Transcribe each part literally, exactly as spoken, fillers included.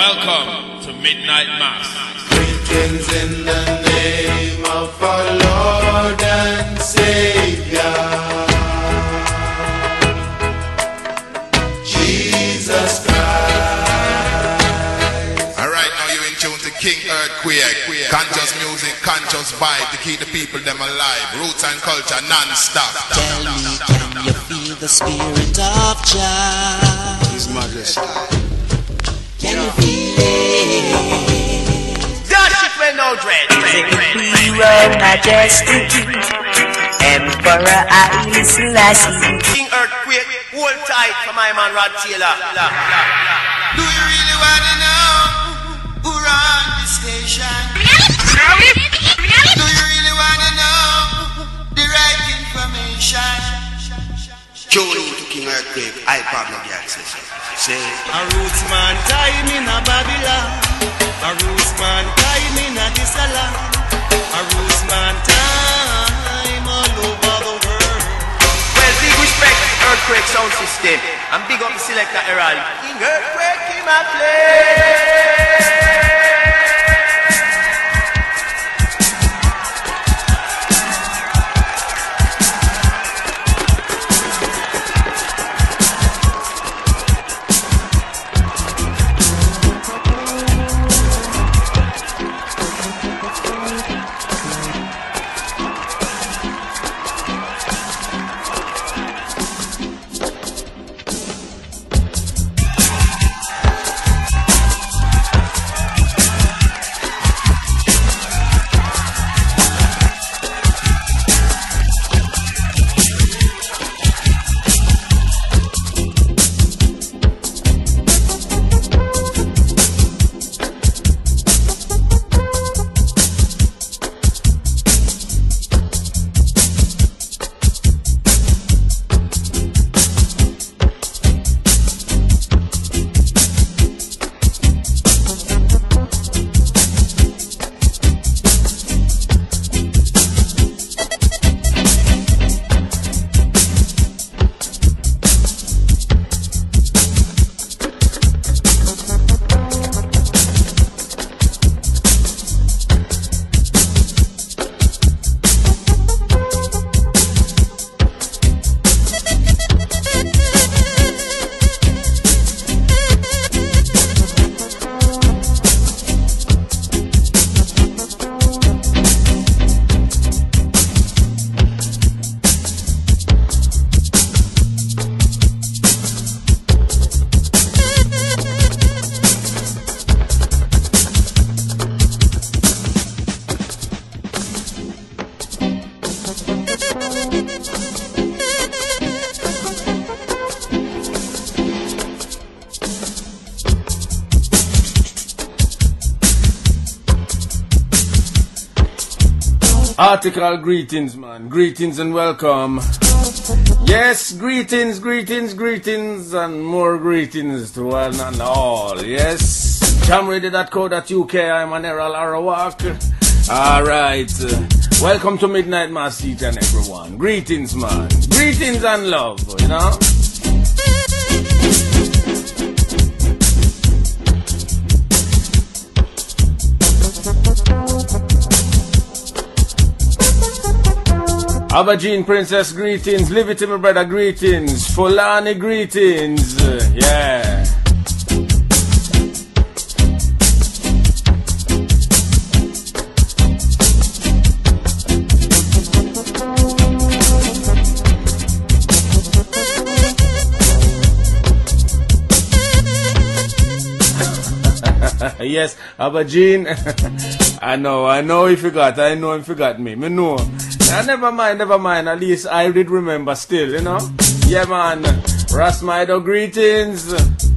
Welcome to Midnight Mass. Greetings in the name of our Lord and Savior, Jesus Christ. Alright, now you're in tune to King Earthquake. Conscious music, conscious vibe to keep the people them alive. Roots and culture non-stop. Tell me, can you feel the spirit of Jah? His Majesty. Can you feel it? Dash it when no dread. Your Majesty, Emperor Haile Selassie. King Earthquake, hold tight for my man Rod Taylor. Do you really want to know who runs the station? Do you really want to know the right information? Tune into King Earthquake, I probably the access. Say, A roots man time in a Babylon, a roots man time in a Gisela, a roots man time all over the world. well, big respect to the Earthquake sound system. And big up the selector Herald. King Earthquake in my place. Article greetings, man. Greetings and welcome. Yes, greetings, greetings, greetings, and more greetings to one and all. Yes, jamready dot co dot U K. I'm an Errol Arawak. Alright. Welcome to Midnight Mass, each and everyone. Greetings, man. Greetings and love, you know. Abajin Princess greetings, Liberty my brother greetings, Fulani greetings, yeah. Yes, Abajin, I know, I know he forgot, I know he forgot me, me know. Uh, never mind, never mind. At least I did remember still, you know. Yeah, man. Rasmaido, greetings.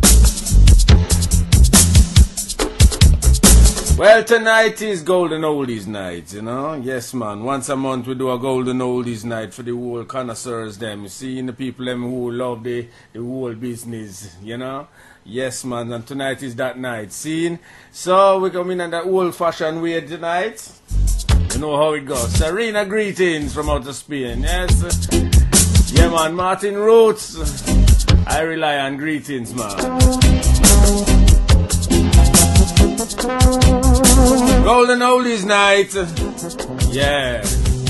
Well, tonight is Golden Oldies night, you know. Yes, man. Once a month we do a Golden Oldies night for the whole connoisseurs, them. You see, the people them who love the, the whole business, you know. Yes, man. And tonight is that night. See? So we come in on that old-fashioned way tonight. You know how it goes. Serena, greetings from outer Spain. Yes. Yeah, man. Martin Roots. I rely on greetings, man. Golden Oldies Night. Yeah.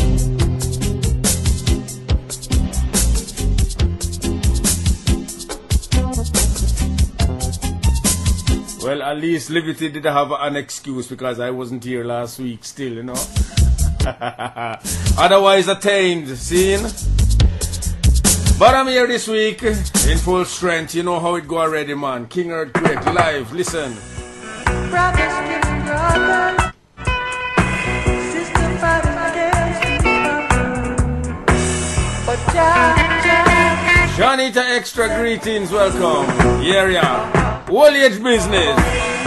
Well, at least Liberty did have an excuse because I wasn't here last week still, you know. Otherwise attained, seen? But I'm here this week in full strength. You know how it go already, man. King Earthquake live. Listen. Brothers, brothers, sister fighting against each other. But Jah, Jah, Shanita Extra greetings, welcome. Yeah, yeah. Whole age business.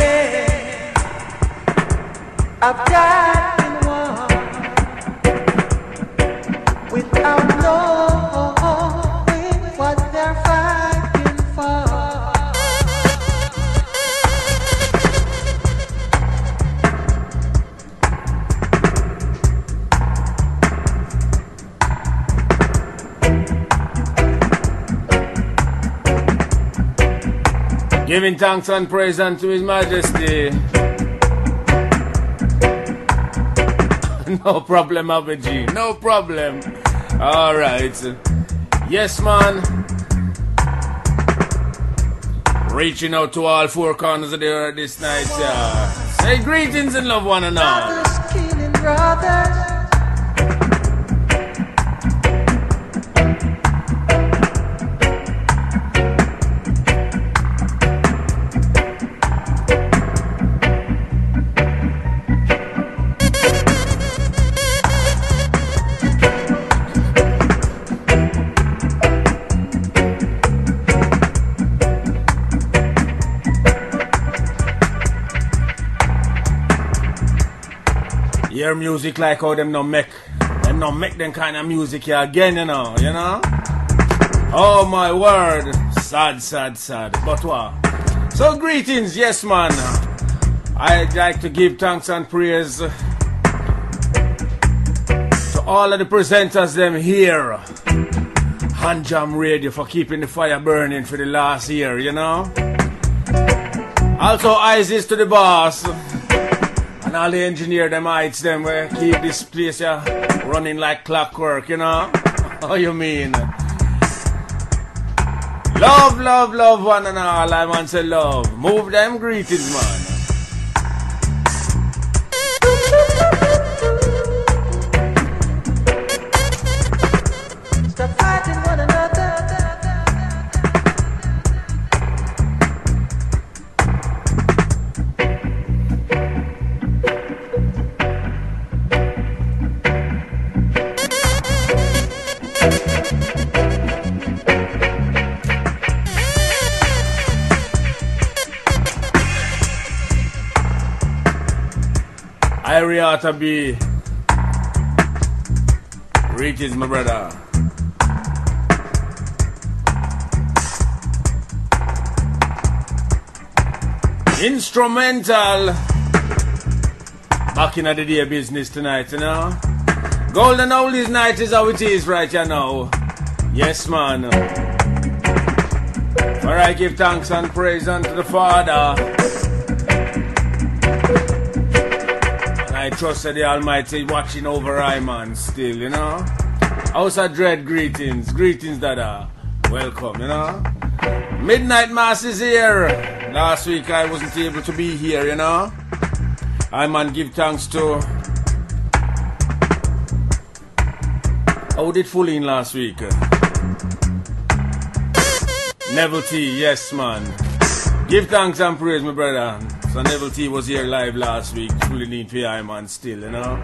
I've died in one without knowing what they're fighting for. Giving thanks and praise unto His Majesty. No problem, Abaji. No problem. Alright. Yes, man. Reaching out to all four corners of the earth this night. Uh, say greetings and love one another. Brothers killing brothers. Hear music like how them no make them no make them kind of music here again, you know, you know? Oh my word. Sad, sad, sad. But what? So greetings, yes man. I'd like to give thanks and praise to all of the presenters them here. Hanjam Radio for keeping the fire burning for the last year, you know? Also Isis to the boss. And all the engineer them heights them where keep this place here running like clockwork, you know? How you mean? Love, love, love one and all. I want to love. Move them greetings, man. Stop fighting one another. Ariata B. Reaches my brother. Instrumental. Back in the day business tonight, you know. Golden Oldies night is how it is right you know. Yes, man. For I give thanks and praise unto the Father. I trust that the Almighty watching over I, man, still, you know. House of Dread greetings. Greetings, Dada. Welcome, you know. Midnight Mass is here. Last week I wasn't able to be here, you know. I, man, give thanks to... How did full in last week? Neville T, yes, man. Give thanks and praise, my brother. So Neville T was here live last week. Truly need for I, man, still, you know.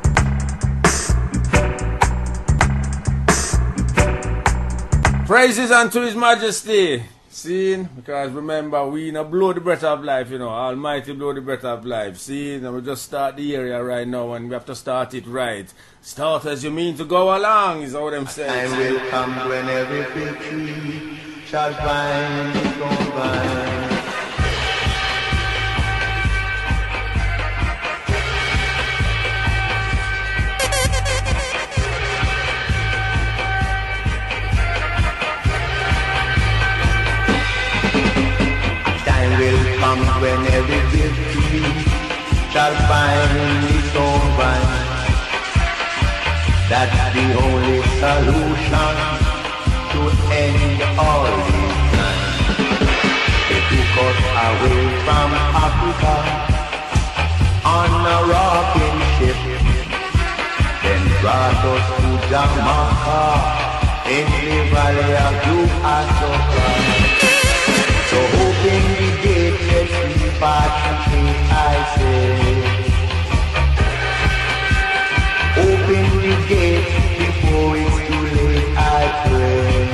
Praises unto His Majesty. See, because remember, we no blow the breath of life, you know. Almighty blow the breath of life. See, and we just start the area right now, and we have to start it right. Start as you mean to go along, is what I'm saying. Time will come when every victory shall find its own vine. Time will come when every victory shall find its own vine. That's the only solution to end all these crimes. They took us away from Africa on a rocking ship, then brought us to Jamaica in the valley of Blue Africa. So open the gate, let's leave party, I say. Open the gate before it's too late, I pray.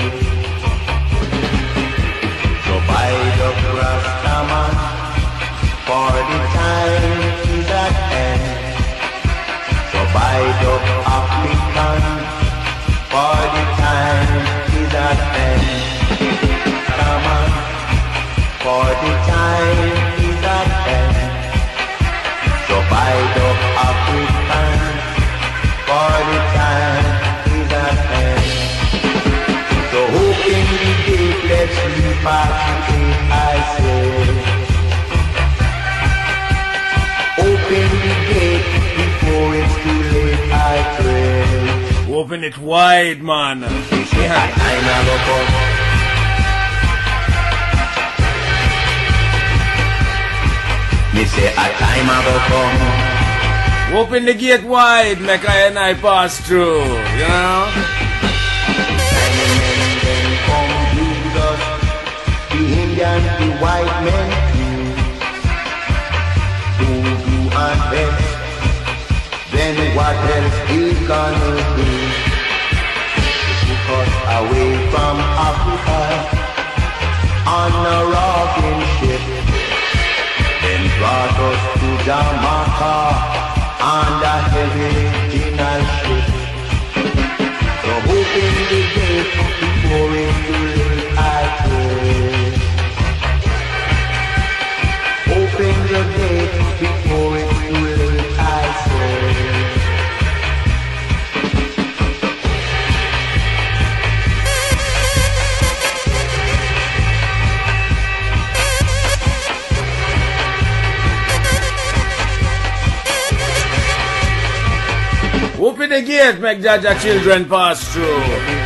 So by the Rastaman, for the time is at end. So by the African, for the time is at end. Come on, for the time is at end. So by the African, for the time is at end. So open the gate, let's repatriate, I say. Open the gate before it's too late, I pray. Open it wide, man. They say a time never come. They say a time never come. Open the gate wide, make I and I pass through, you know? Then come Jesus, the Indian, the white men, voodoo and best. Then what else he gonna do? Took us away from Africa on a rocking ship, then brought us to Jamaica on the heavy dinner ship. So open the gate before it's too late, I pray. Open the gate before it's too late, I say. Open the gate, make Jaja children pass through.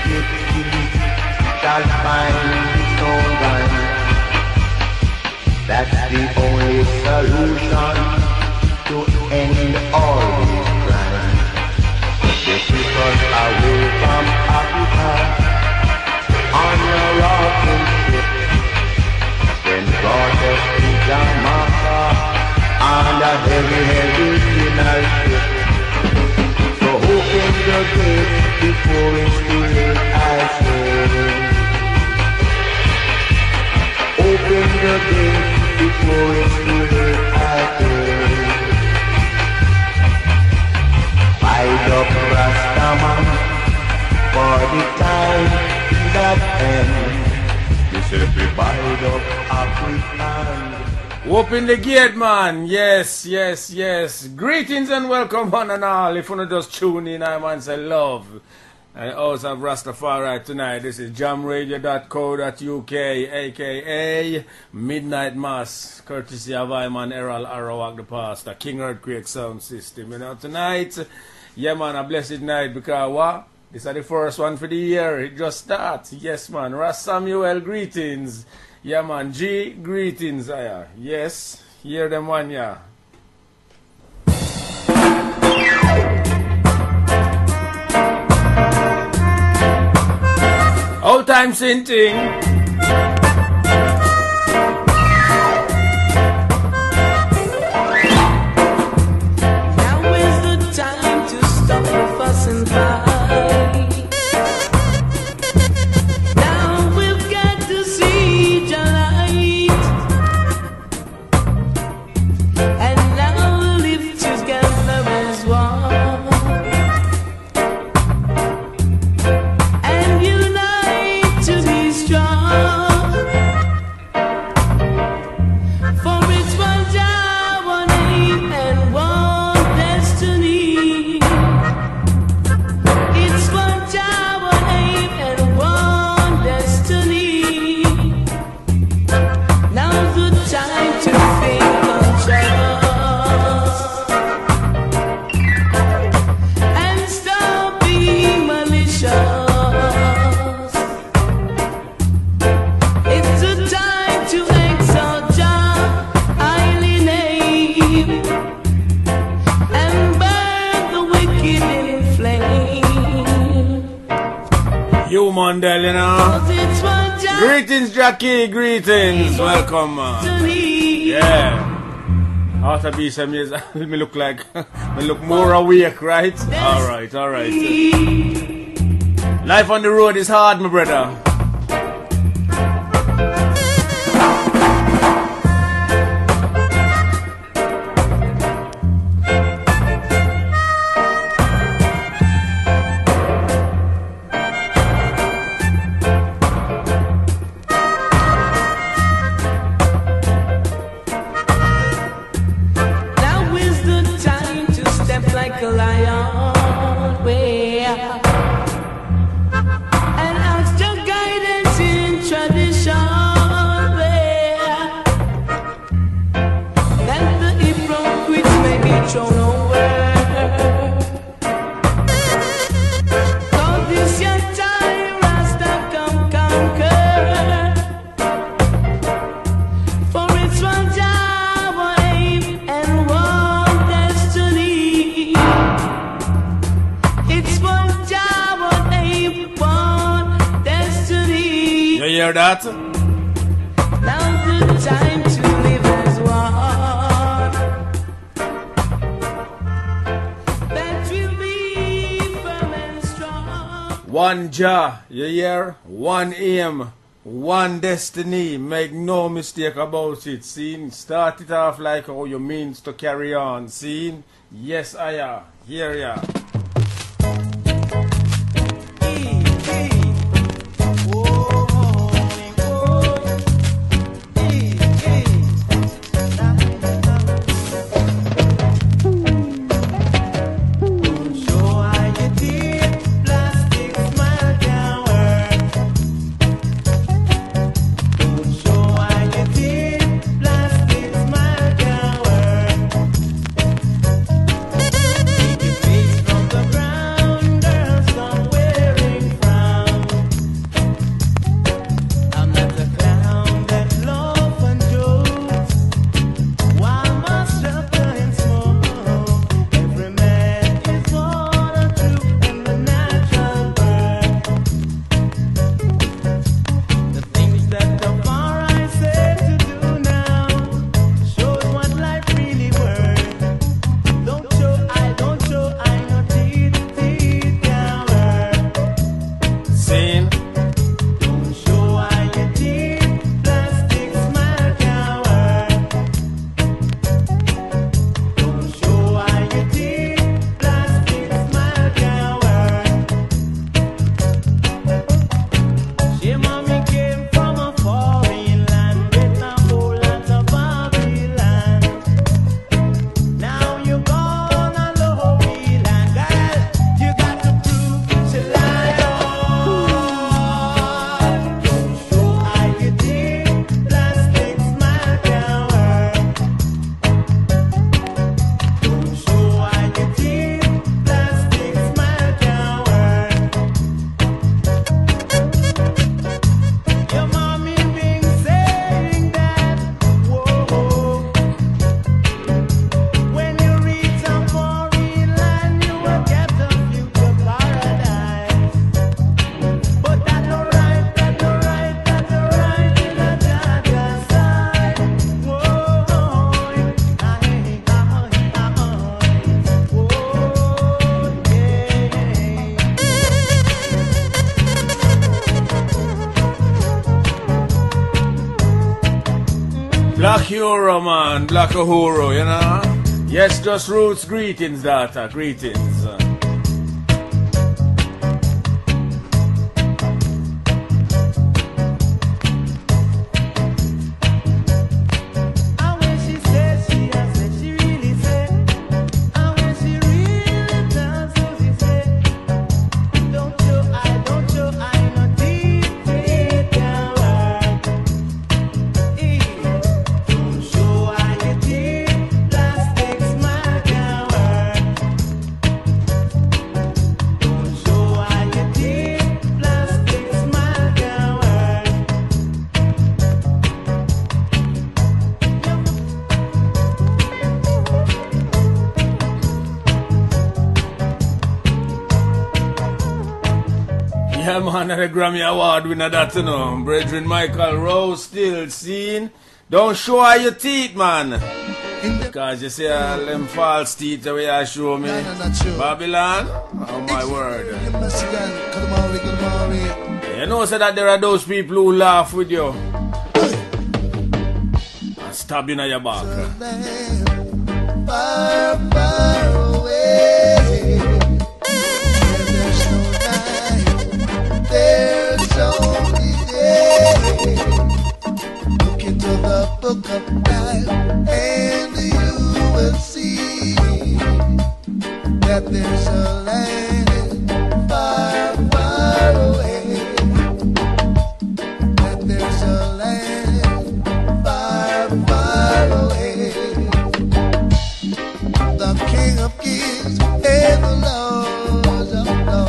Shall find its own vine. That's the only solution to end all these crimes. They took us away from Africa on a rocking ship, then brought us to Jamaica on a heavy, heavy dinner ship. Open the gate before it's too late, I say. Open the gate before it's too late, I say. Bide up Rastaman, for the time is at end. This is the bide up African. Open the gate, man. Yes, yes, yes. Greetings and welcome, one and all. If you want to just tune in, I want to say love. I also have Rastafari tonight. This is jam radio dot co dot U K, aka Midnight Mass, courtesy of Iman Errol Arawak, the pastor, King Earthquake Sound System. You know, tonight, yeah, man, a blessed night because what? This is the first one for the year. It just starts. Yes, man. Ras Samuel, greetings. Yeah, man. G, greetings. Uh, yes, hear them one, yeah. Old time sinting. Now is the time to stop the fuss and fight. Strong. You Mondel, you know. Greetings, Jackie. Greetings. Welcome, man. Yeah. After B some years, me look like me look more awake, right? All right, all right. Life on the road is hard, my brother. That? Now's the time to live as one. That will be firm and strong. One Jah, you hear? One aim, one destiny. Make no mistake about it. See, start it off like how you means to carry on. See, yes, I am. Here ya. Black Hero, man. Black Uhuru, you know? Yes, just roots. Greetings, daughter. Greetings. Yeah, man, the Grammy Award winner that, you know. Brethren Michael Rose still seen. Don't show all your teeth, man. Because you see all them false teeth the way I show me. Babylon? Oh, my word. You know, so that there are those people who laugh with you and stab you in your back. Far, far away, there's only day. Look into the book of life, and you will see that there's a land far, far away. That there's a land far, far away. The King of Kings and the Lord of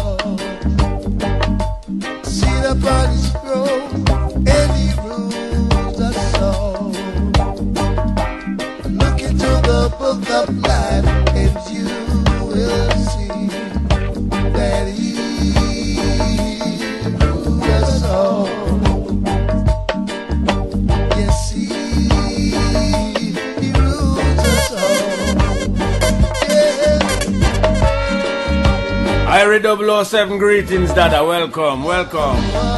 Lords. Seated upon his throne, and he rules us all. Look into the book of life, and you will see that he rules us all. Yes, he, he rules us all. Irie double oh seven greetings, Dada. Welcome, welcome.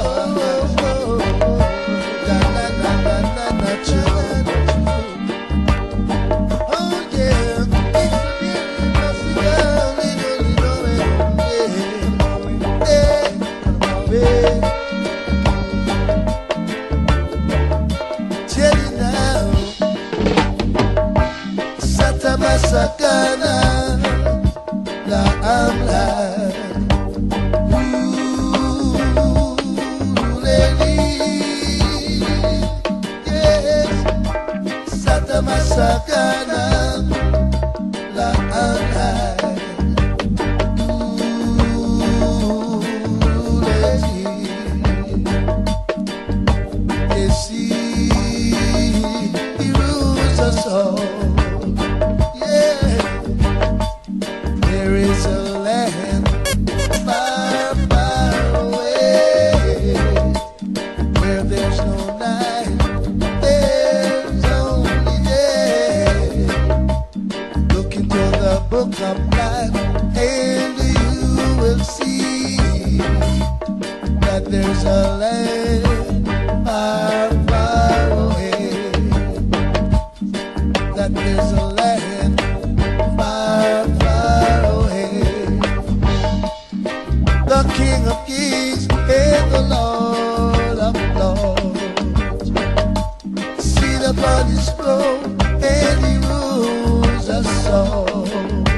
Sakana la amla yes Satama Sakana la amla yes he rules us all. There is a land far, far away, where there's no night, there's only day. Look into the book of life, and you will see that there's a land far, far away. That there's a land far, far away. The King of Kings and the Lord of Lords. Seated upon his throne, and he rules us all.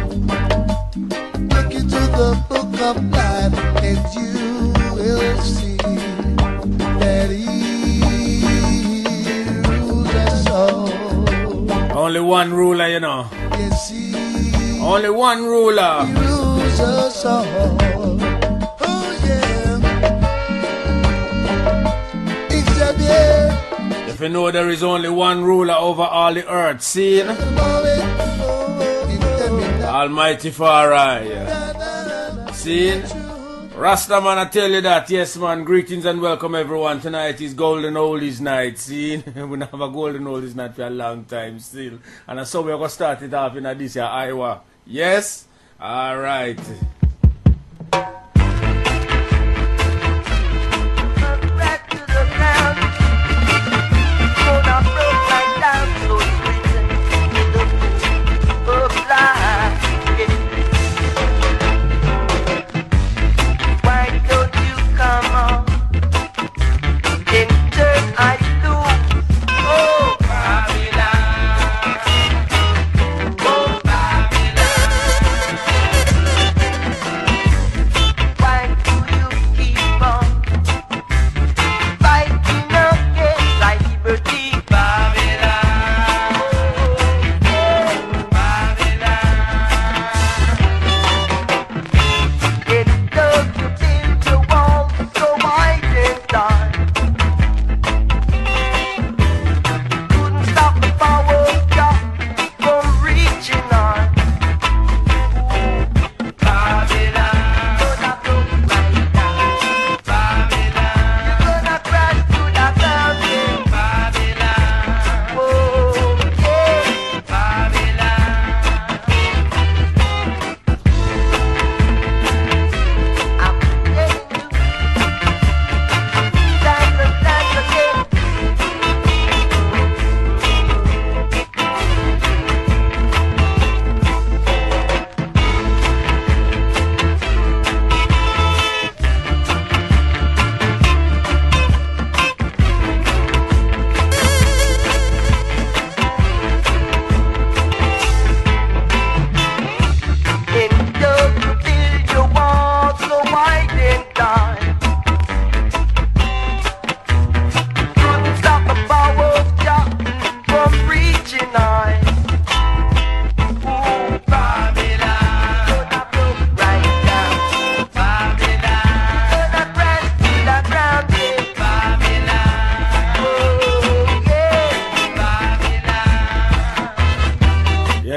Look into the book of life, and you will see that he rules us all. Only one ruler, you know. Yes, he Only one ruler. He rules us all. Oh yeah. Xavier. If you know there is only one ruler over all the earth, see? Almighty Farai. See? Rastaman, I tell you that. Yes, man. Greetings and welcome, everyone. Tonight is Golden Oldies Night. See? We don't have a Golden Oldies Night for a long time still. And so we're going to start it off in this year, Iowa. Yes? All right.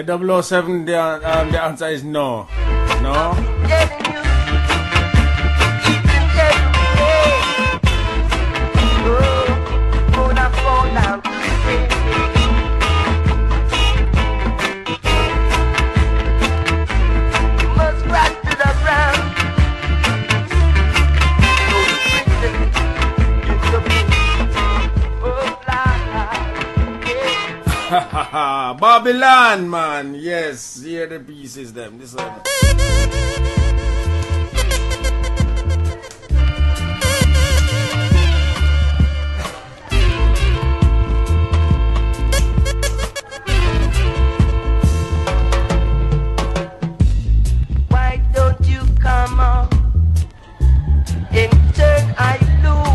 double oh seven, the, um, the answer is no. No? Babylon, man. Yes, hear the pieces, them. This one. Why don't you come on and turn I loose?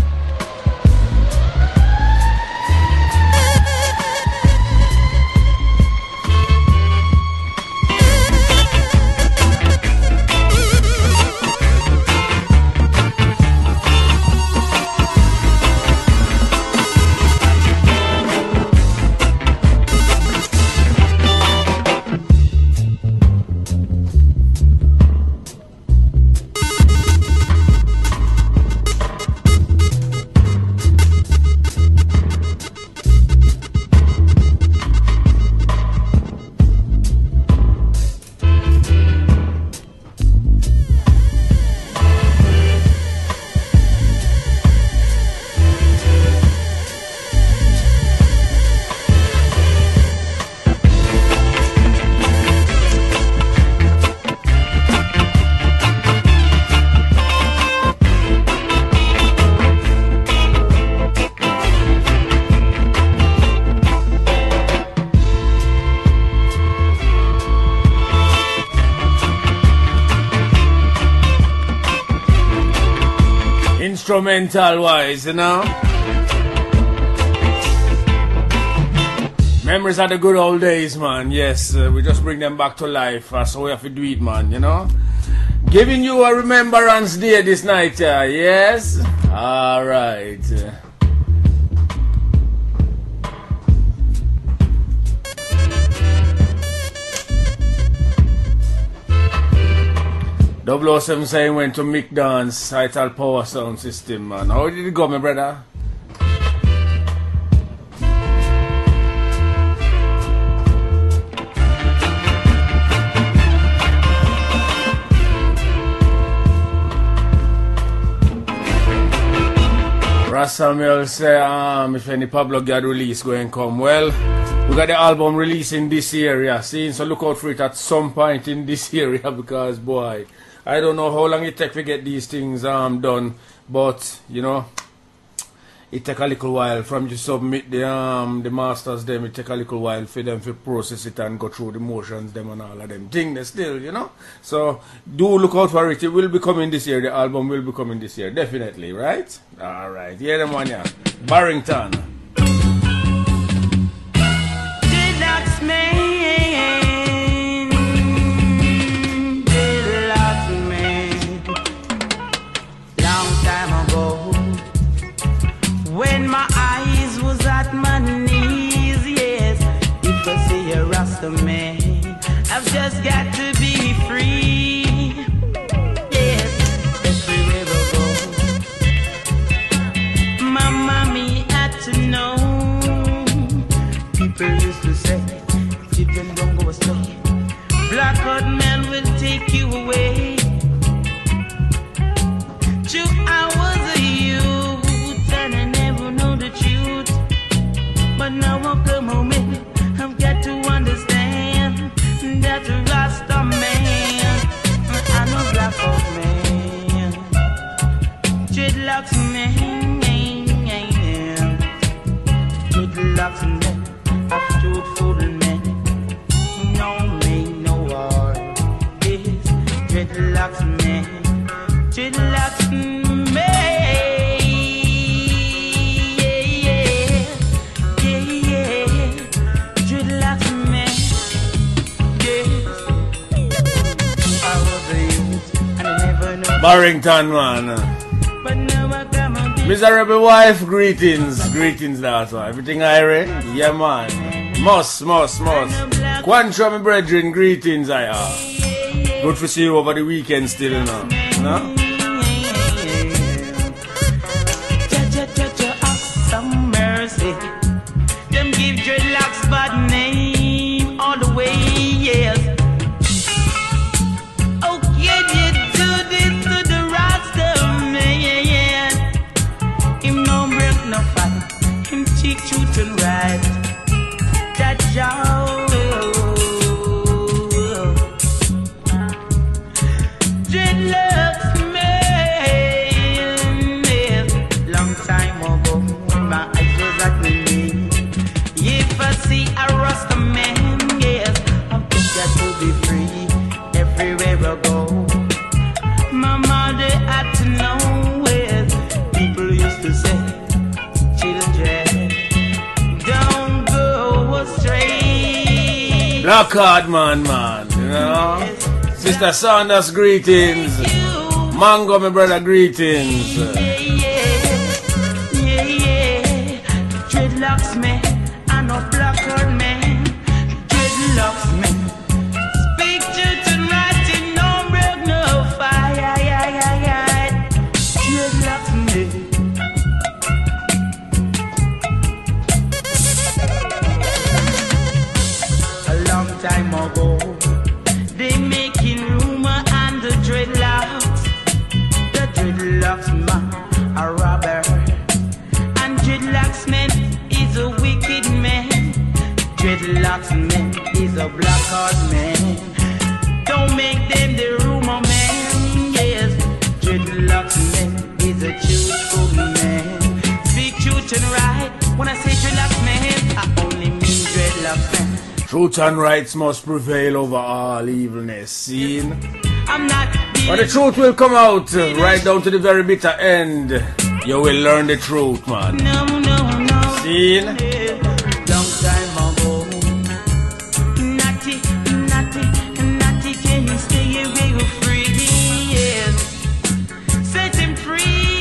Instrumental wise, you know. Memories of the good old days, man. Yes, uh, we just bring them back to life. That's how we have to do it, man, you know. Giving you a remembrance day this night, uh, yes? Alright. double oh seven saying went to Mick Dance, Ital Power Sound System, man. How did it go, my brother? Ras Samuel say, um, if any Pablo Gad release going come. Well, we got the album releasing this year, yeah. See, so look out for it at some point in this area because, boy, I don't know how long it take to get these things um done, but you know, it take a little while from you submit the um the masters them. It take a little while for them to process it and go through the motions them and all of them things still, you know. So do look out for it. It will be coming this year. The album will be coming this year, definitely, right? All right, here them one, yeah. Barrington. When my eyes was at my knees, yes, if I see a Rasta man, I've just got to be free. Yes, everywhere I go, my mommy had to know. People used to say, children don't go astray. Black hot man will take you away. True, I was a youth and I never know the truth, but now I've come home and I've got to understand that the Rasta man, I'm a black hot man, dreadlocks man, dreadlocks man, a truthful man, no make no war, yes, dreadlocks man, dreadlocks man. Barrington, man. Miserable wife, greetings. Greetings, daughter. Everything I read? Yeah, man. Must, must, must. Quantum, my brethren, greetings, I are. Good to see you over the weekend still, you know. You know? Some mercy. Them give dreadlocks bad name all the way, yes. Okay, you do this to the Rasta man. Him no break no fight. Him cheek truth and right. That y'all. Dreadlocks man, yes. Long time ago. My eyes was at me. If I see a Rasta man, yes, I'm eager to be free everywhere I go. My mother had to know, yes. People used to say, children, don't go astray. Black hard man, man, you know. Yes. Sister Saunders, greetings. Mango, my brother, greetings. Dreadlocks man, I know black hard man. Dreadlocks man, speak truth and right, in no break no fire. Dreadlocks man. A long time ago, they making rumor and the dreadlocks, the dreadlocks man, a robber. Dreadlocks man is a wicked man. Dreadlocks man is a black heart man. Don't make them the rumor man. Yes, Dreadlocks man is a truthful man. Speak truth and right. When I say Dreadlocks man, I only mean Dreadlocks man. Truth and rights must prevail over all evilness. Seen? I'm not. But the truth will come out uh, right down to the very bitter end. You will learn the truth, man. No, no, no. Seen? Long time ago. Natty, natty, natty, can you stay away free? Yes. Set him free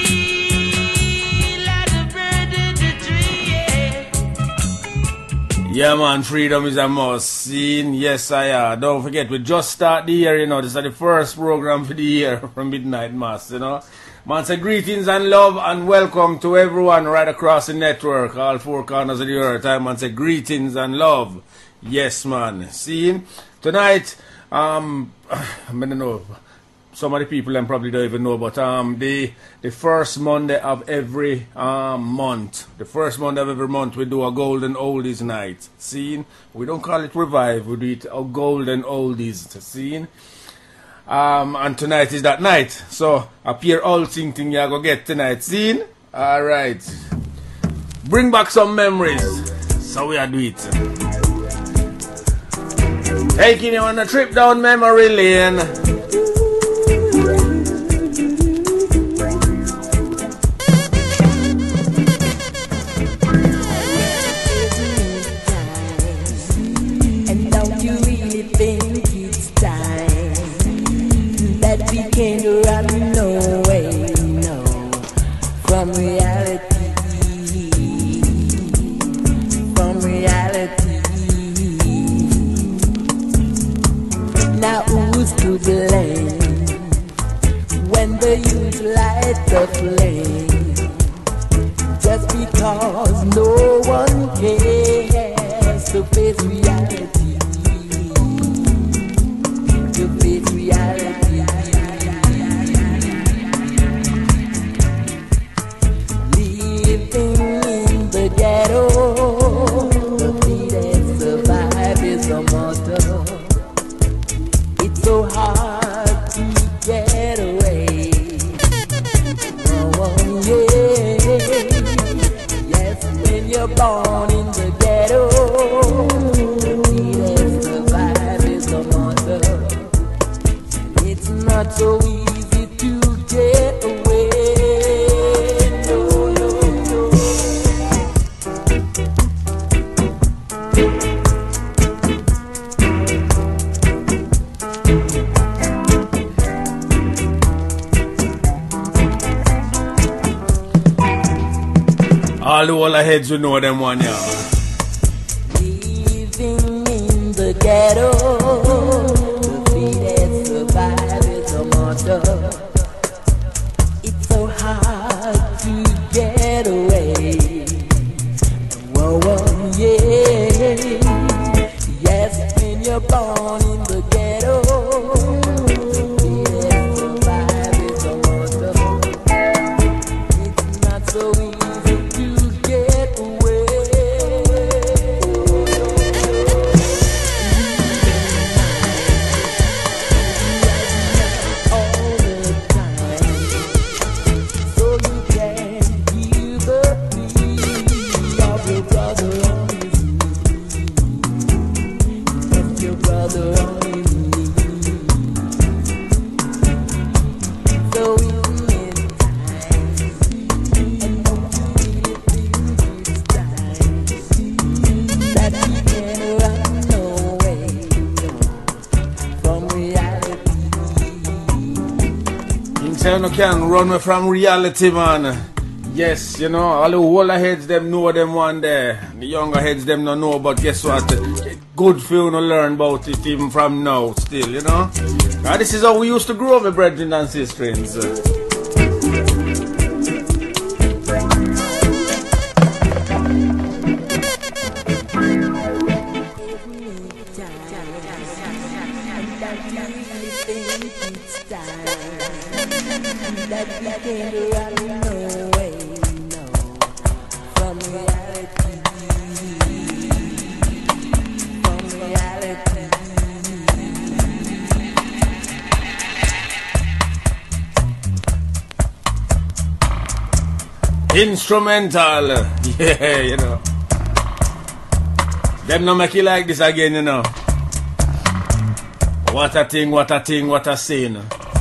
like a bird in the tree. Yeah. Yeah, man, freedom is a must. Seen? Yes, I are. Don't forget, we just start the year, you know. This is the first program for the year from Midnight Mass, you know. Man, say greetings and love and welcome to everyone right across the network, all four corners of the earth. I man say greetings and love. Yes, man. See, tonight, um, I don't know, some of the people them probably don't even know, but um, the the first Monday of every um month, the first Monday of every month, we do a Golden Oldies night. See, we don't call it Revive, we do it a Golden Oldies. See. Um, and tonight is that night. So, a pure old thing thing you go get tonight. Seen? Alright. Bring back some memories. So we are do it. Taking you on a trip down memory lane. And don't you really think it's time that we can't run away, no, from reality, from reality. Now who's to blame when the youth light the flame? Just because no one cares to face reality, to face reality. In the ghetto, the feet survive is a motto. It's so hard to get away. Oh, yeah. Yes, when you're born in the ghetto, the feet survive is a motto. It's not so easy to get away. All the whole heads will know them one, yeah. ghetto. The fittest survive is a motto. It's so hard to get away. Whoa, whoa, yeah. Yes, when you're born in the ghetto, the fittest survive is a motto. It's not so easy to get away. You can't run away from reality, man. Yes, you know, all the older heads them know them one day. The younger heads them don't know, but guess what? Good for you to learn about it even from now still, you know. Now, this is how we used to grow up, my brethren and sisters. That we can't run away, no, from reality, from reality. Instrumental, yeah, you know. Them no make it like this again, you know. What a thing, what a thing, what a scene.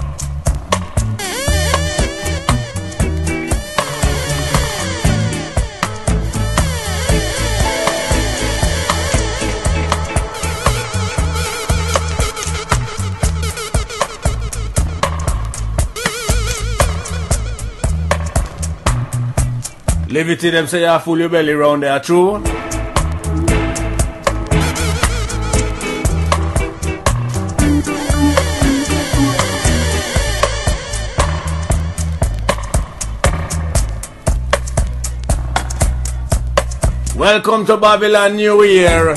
Levity them say you full your belly round there, true? Welcome to Babylon New Year.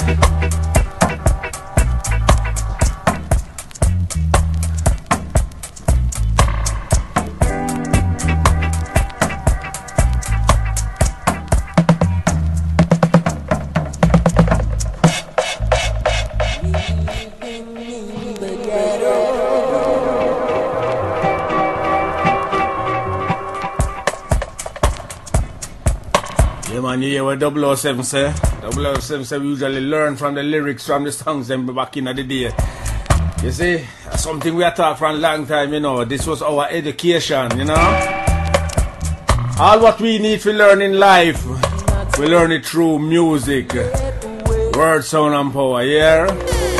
You hear what double oh seven say? double oh seven say we usually learn from the lyrics from the songs them back in the day. You see, that's something we have taught for a long time, you know. This was our education, you know. All what we need to learn in life, we learn it through music, word, sound and power, yeah?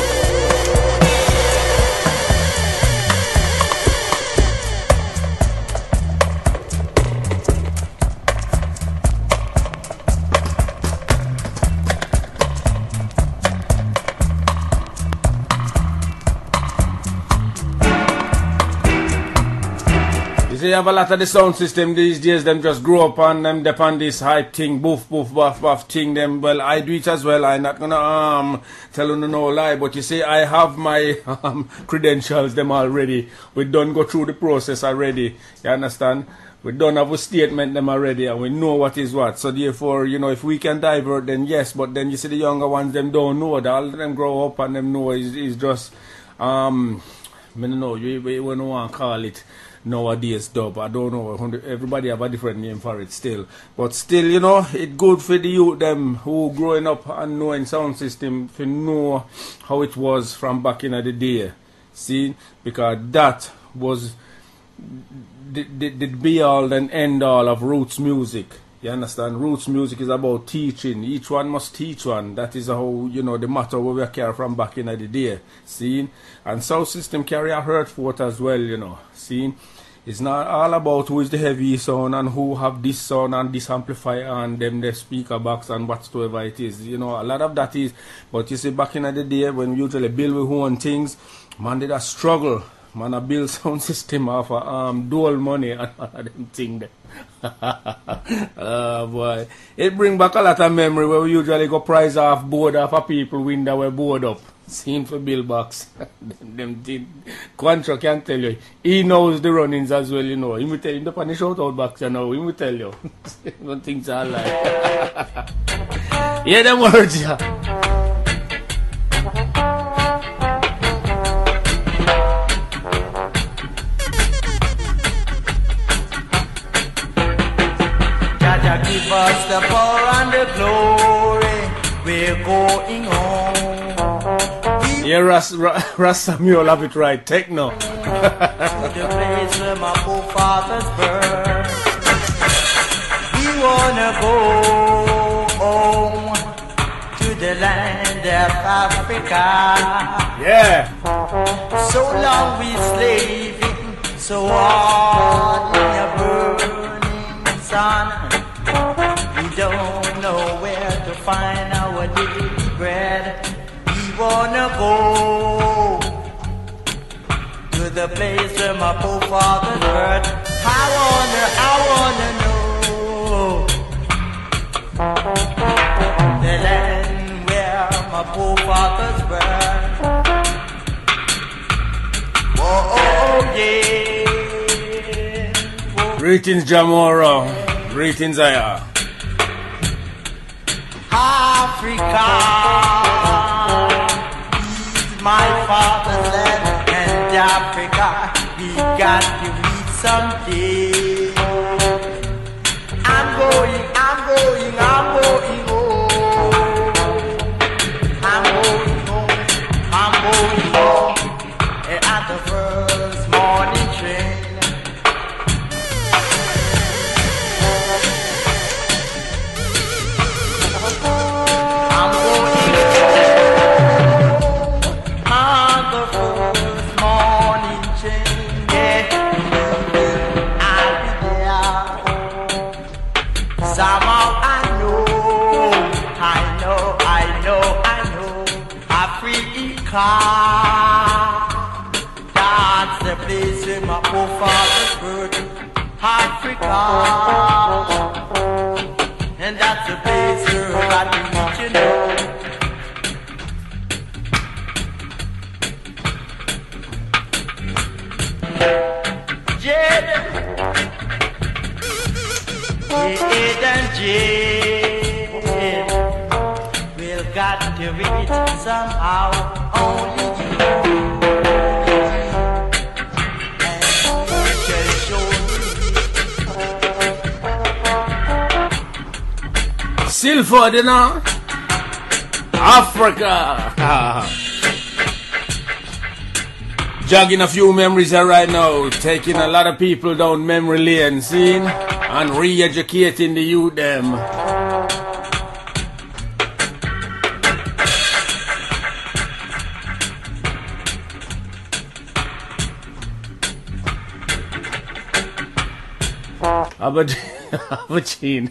You have a lot of the sound system these days, them just grow up on them depend this hype thing, boof, boof, buff, buff thing them. Well, I do it as well. I'm not gonna um tell you no lie, but you see, I have my um, credentials them already. We done go through the process already. You understand? We done have a statement them already, and we know what is what. So therefore, you know, if we can divert, then yes. But then you see the younger ones, them don't know. All of them grow up and them know is is just um, I don't know. You you want to call it nowadays dub. I don't know, everybody have a different name for it still, but still, you know, it's good for the youth them who growing up and knowing sound system to know how it was from back in the day, see, because that was the, the, the be all and end all of roots music. You understand? Roots music is about teaching. Each one must teach one. That is how, you know, the motto we carry from back in the day. See? And sound system carry a hurt forth as well, you know. See? It's not all about who is the heavy sound and who have this sound and this amplifier and them the speaker box and whatsoever it is. You know, a lot of that is. But you see, back in the day when we usually build with own things, man did a struggle. Man a build sound system off of um, dual money and all of them things there. Oh boy. It bring back a lot of memory where we usually go prize off board off of people window were board up. Seen for Bill Box. them did. Quantro can tell you. He knows the runnings as well, you know. He will tell you, the shout out box, you know. He will tell you. Don't think it's all like. Yeah, them words, yeah. Jaja give us the power and the glory. We're going home. Yeah, Ras, Ras, Ras Samuel have it right. Techno. To the place where my forefathers burned. We wanna go home to the land of Africa. Yeah. So long we slaving, so hard in the burning sun. We don't know where to find our daily bread. We wanna go to the place where my forefathers were. I wanna, I wanna know the land where my forefathers were. Oh, oh, yeah. Oh. Greetings, Jamora. Greetings, Aya. Africa is my father's land, and Africa we got to meet someday. I'm going, I'm going, I'm going home. I'm going home, I'm going home at the first morning train. Somehow I know, I know, I know, I know, Africa. That's the place where my forefathers were. Africa. And that's the place where I got to meet, you know. Yeah. Jade and Jade, we'll got to reach somehow, only you and we shall show you. Silford, you know? Africa. Jogging a few memories here right now, taking a lot of people down memory lane, seeing? And re-educating the youth them. Abajin.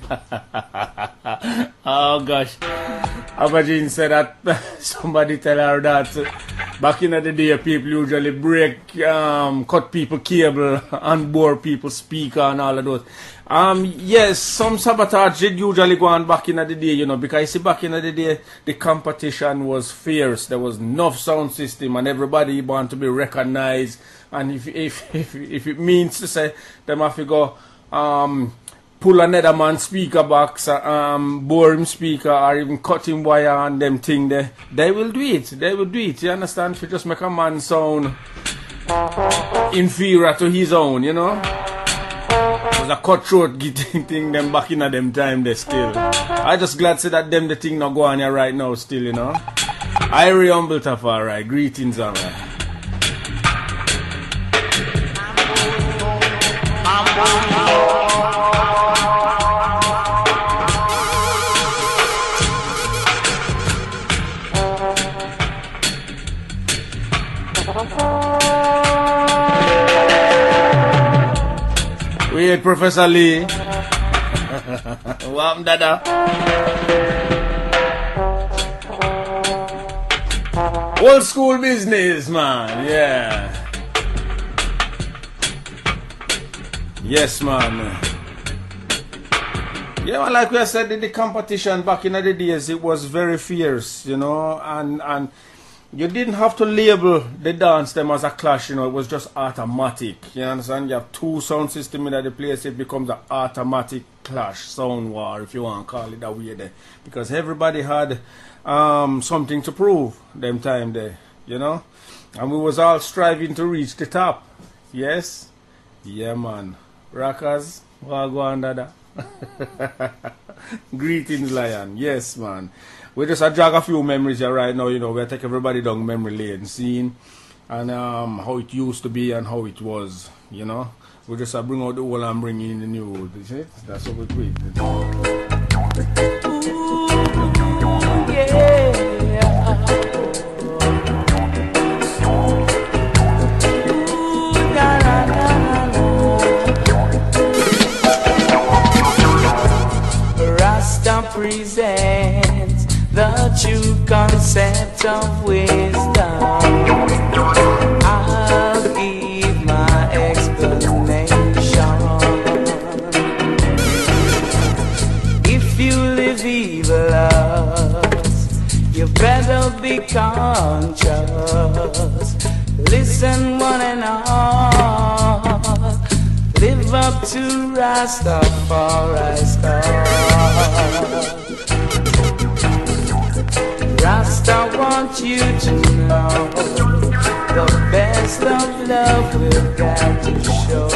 Oh gosh. Abajin said that somebody tell her that back in the day people usually break, um, cut people cable and bore people speaker and all of those. Um, yes, some sabotage did usually go on back in the day, you know, because you see back in the day the competition was fierce. There was enough sound system and everybody want to be recognized. And if if if, if it means to say them have to go um pull another man's speaker box, um, bore him speaker, or even cut him wire and them thing there, they will do it. They will do it. You understand? If you just make a man sound inferior to his own, you know? It was a cutthroat thing them back in a them time there still. I just glad to say that them the thing not go on here right now still, you know? I re humble tough, alright. Greetings, alright. Wait, Professor Lee. What happened, Dada? Old school business, man. Yeah. Yes, man. Yeah, well, like we said, in the competition back in the days, it was very fierce, you know, and and you didn't have to label the dance them as a clash, you know, it was just automatic. You understand? You have two sound systems in the place, it becomes an automatic clash, sound war, if you want to call it that way there. Because everybody had um, something to prove them time there, you know, and we was all striving to reach the top. Yes? Yeah, man. Rockers, wagwan dada. Greetings, Lion. Yes, man. We just uh, drag a few memories here right now, you know. We take everybody down memory lane, seeing and um, how it used to be and how it was, you know. We just uh, bring out the old and bring in the new. You see? That's what we do. Ooh, yeah. Presents the true concept of wisdom. I'll give my explanation. If you live evilous, you better be conscious. Listen, one and all, live up to Rastafari's cause. Rasta want you to know the best of love we've got to show.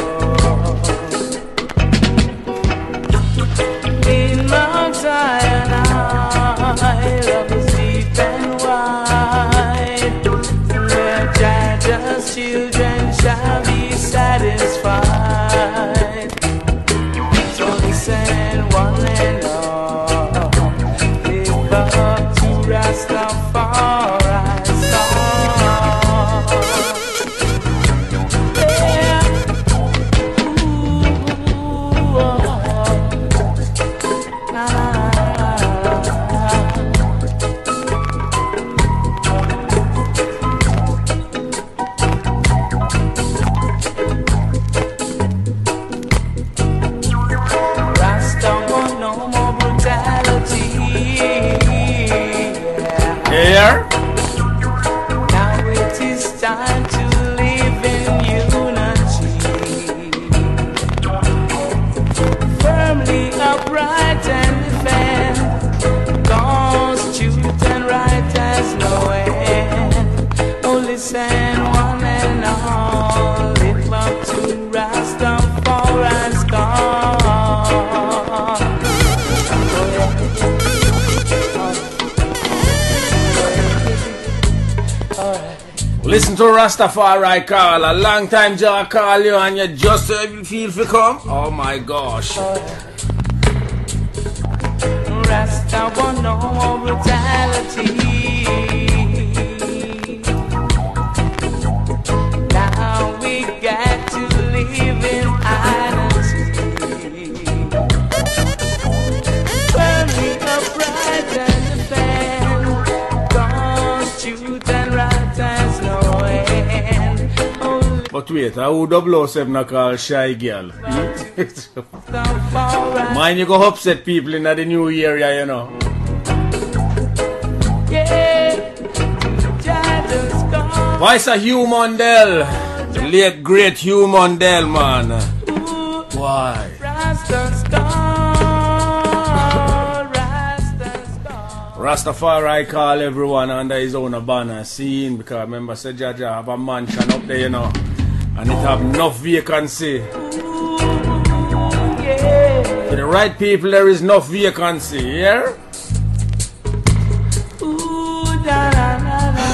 In Mount Zion, love is deep and wide, where Judah's children shall be satisfied. So listen, one and all, live up to Rastafari's song. Yeah. Ooh, oh. Na, na, Rasta want no more brutality. Here. Now it is time to live in unity, firmly upright and defend God's truth and right as no end. Oh, listen, one and all, live up to Rastafari's cause. Listen to Rastafari call. A long time Jah call you and you just uh, feel for come. Oh my gosh. Rasta want no more brutality. Now we got to live in identity, firmly upright and defend God's truth and right as no end. Oh, But wait, how double oh seven I call shy girl? Mind you go upset people in the new area, you know. yeah, Judah's gone. Why's a Hugh Mondell? The late great Hugh Mondell, man. Why? Rasta's gone, Rasta's gone. Rastafari call everyone under his own banner scene because remember said Jaja have a mansion up there, you know, and it have enough vacancy. Yeah. For the right people there is enough vacancy, yeah? Ooh, da, da, da, da,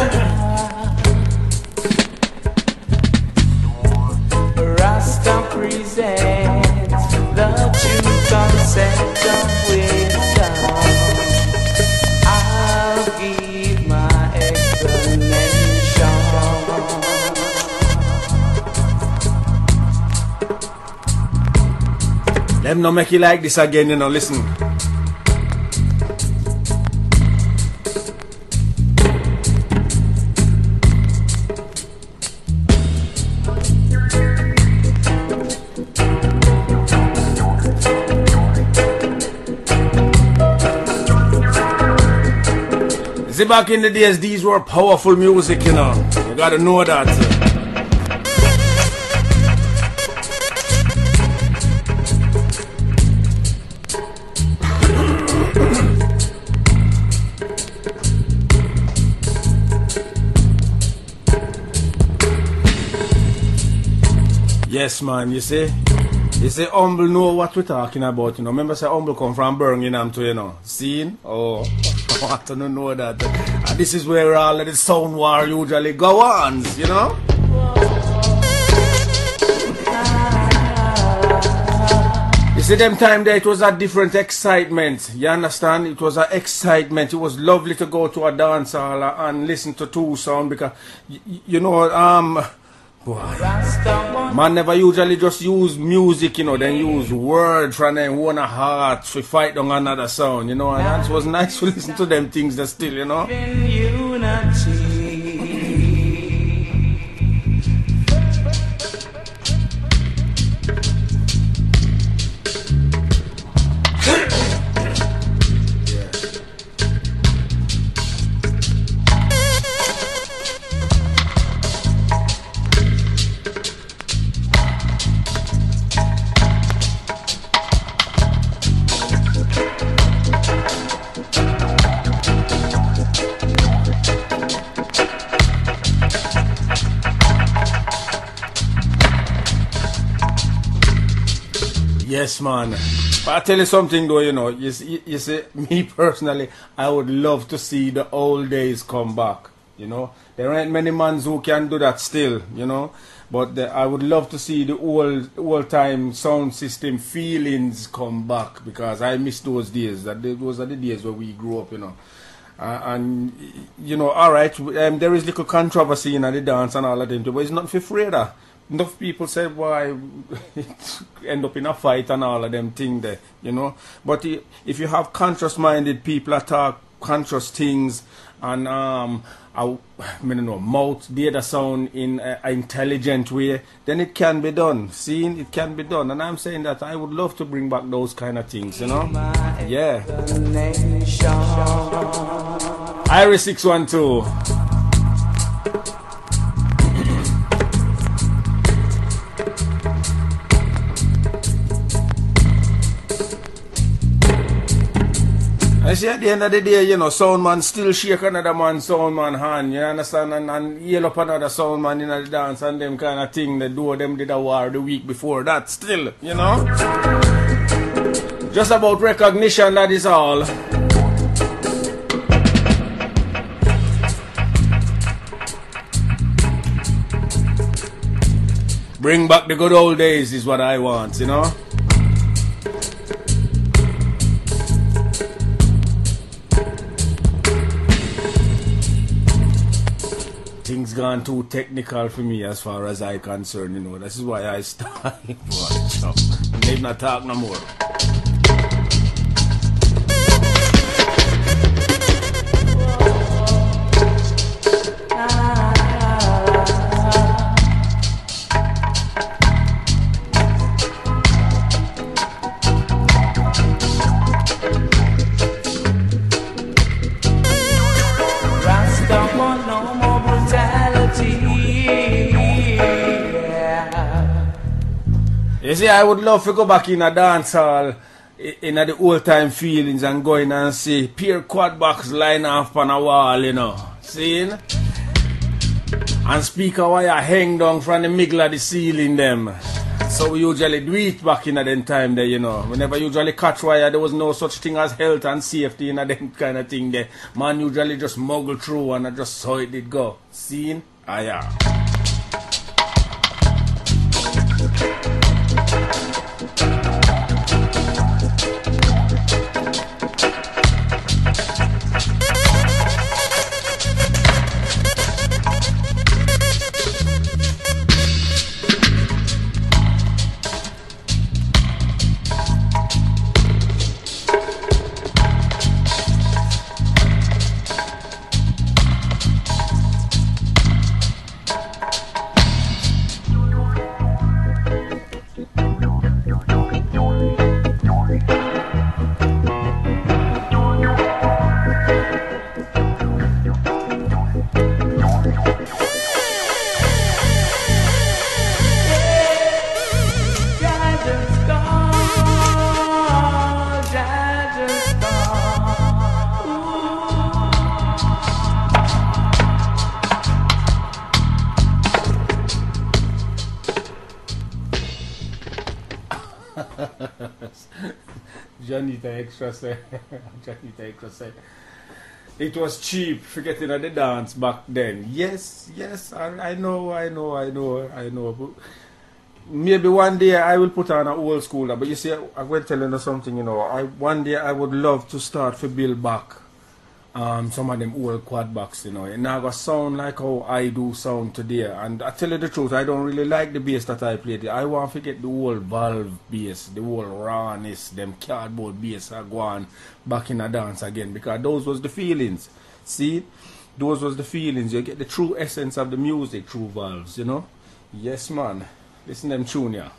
da. Rasta presents the true concept of wisdom. I'll give my explanation. Them no make it like this again, you know, listen. See, back in the days, these were powerful music, you know. You gotta know that. Yes, man, you see? You say Humble know what we're talking about, you know. Remember, say Humble come from Birmingham too, you know. Seen? Oh, I want to know that. And this is where all of the sound war usually go on, you know. You see, them time there, it was a different excitement. You understand? It was an excitement. It was lovely to go to a dance hall and listen to two sound because, you know, um... man never usually just use music, you know, then use words from them one heart to fight on another sound, you know, and that was nice to listen to them things that still, you know. Yes, man. But I tell you something though, you know, you see, you see, me personally, I would love to see the old days come back, you know. There ain't many mans who can do that still, you know. But the, I would love to see the old, old time sound system feelings come back because I miss those days. That those are the days where we grew up, you know. Uh, and, you know, alright, um, there is little controversy in the dance and all of them, but it's not for afraid of. Enough people say why end up in a fight and all of them things there, you know. But if you have conscious-minded people that talk conscious things and um, I, I don't know, mouth data sound in an intelligent way, then it can be done. Seeing it can be done, and I'm saying that I would love to bring back those kind of things, you know. Yeah. Iris six one two. I see at the end of the day, you know, sound man still shake another man's sound man hand, you understand, and, and yell up another sound man in the dance and them kind of thing. The two of them did a war the week before that still, you know. Just about recognition, that is all. Bring back the good old days is what I want, you know. Things gone too technical for me as far as I concerned, you know. This is why I start. Maybe not talk no more. You see, I would love to go back in a dance hall in the old time feelings and go in and see pure quad box line off on a wall, you know. Seeing? And speaker wire hang down from the middle of the ceiling them. So we usually do it back in the time there, you know. We never usually catch wire, there was no such thing as health and safety in that kind of thing there. Man usually just muggle through and I just saw it did go. Seeing? Ah yeah. Janita Extra said, Janita Extra said, it was cheap for getting at the dance back then. Yes, yes, I, I know, I know, I know, I know. But maybe one day I will put on an old school. But you see, I'm going to tell you something, you know. I One day I would love to start to build back um, some of them old quad backs, you know. It not going to sound like how I do sound today. And I tell you the truth, I don't really like the bass that I played. I want to get the old valve bass, the old rawness, them cardboard bass I go on back in a dance again. Because those was the feelings. See? Those was the feelings. You get the true essence of the music through valves, you know. Yes, man. Listen to them tune ya.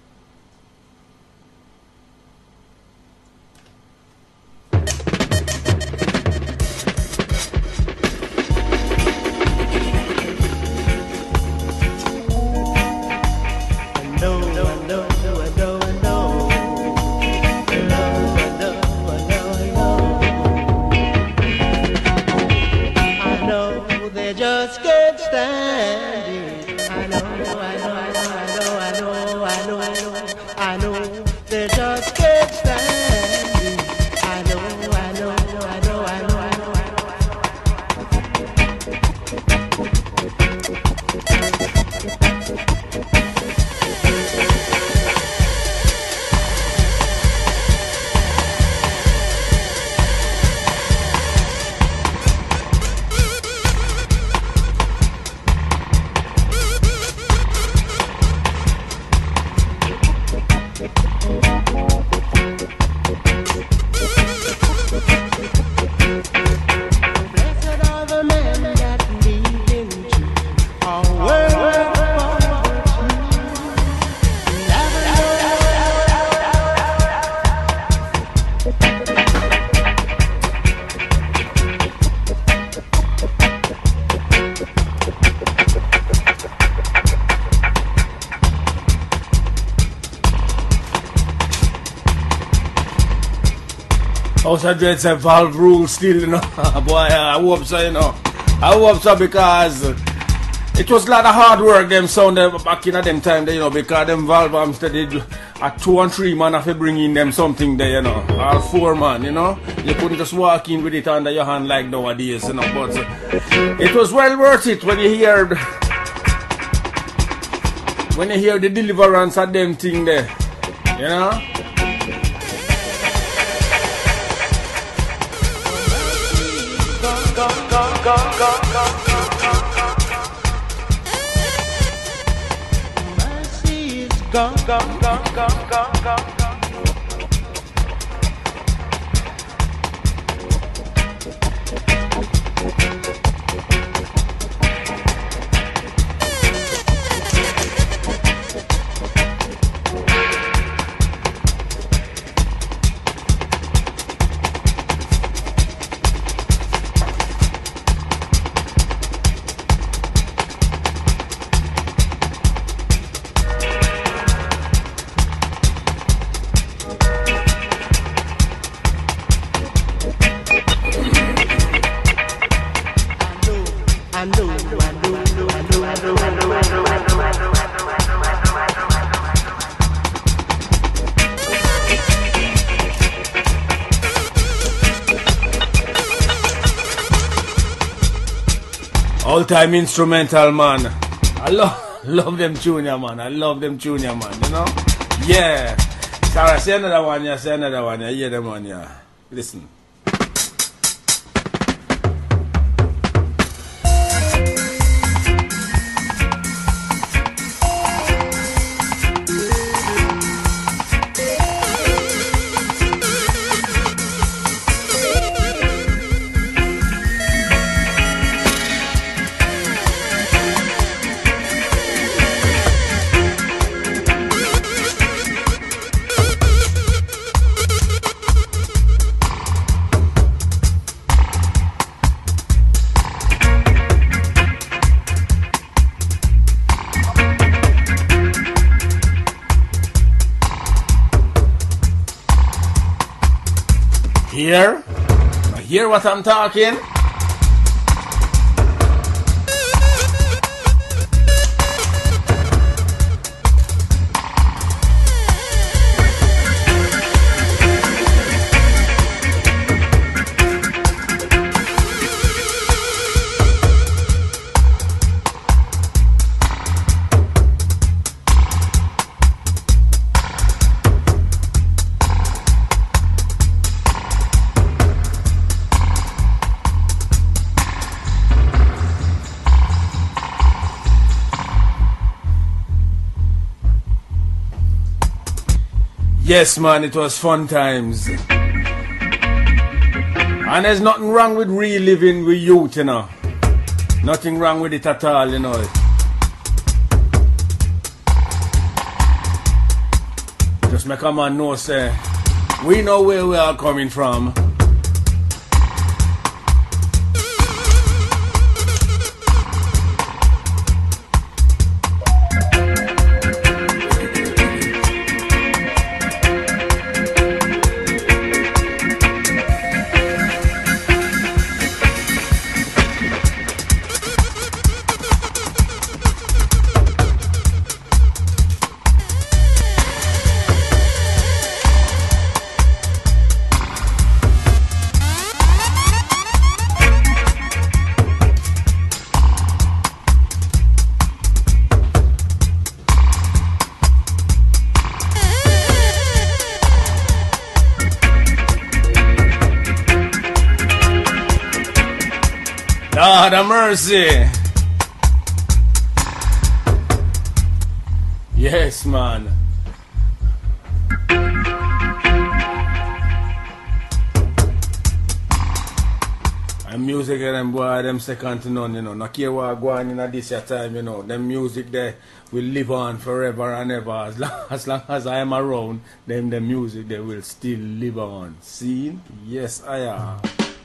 House of Dread said valve rule still, you know. Boy, I hope so, you know. I hope so because it was a lot of hard work them sound back in them time there, you know, because them valve amps that did at two and three man have to bring in them something there, you know. Or four man, you know. You couldn't just walk in with it under your hand like nowadays, you know. But it was well worth it when you hear when you hear the deliverance of them thing there, you know. Go, go, go, go, go, go, go, go. Mercy is gone, gone, gone, gone, gone, gone. All-time instrumental, man. I love love them junior, man. I love them junior, man, you know? Yeah. Sorry, say another one, yeah. Say another one, yeah. Hear them one, yeah. Listen. Hear? Hear what I'm talking? Yes, man, it was fun times. And there's nothing wrong with reliving with youth, you know. Nothing wrong with it at all, you know. Just make a man know, say, we know where we are coming from. Lord of mercy. Yes, man. And music of them boy, them second to none, you know. No care what go on in a this time, you know. Them music there will live on forever and ever. As long as, long as I am around, them the music they will still live on. See? Yes, I am.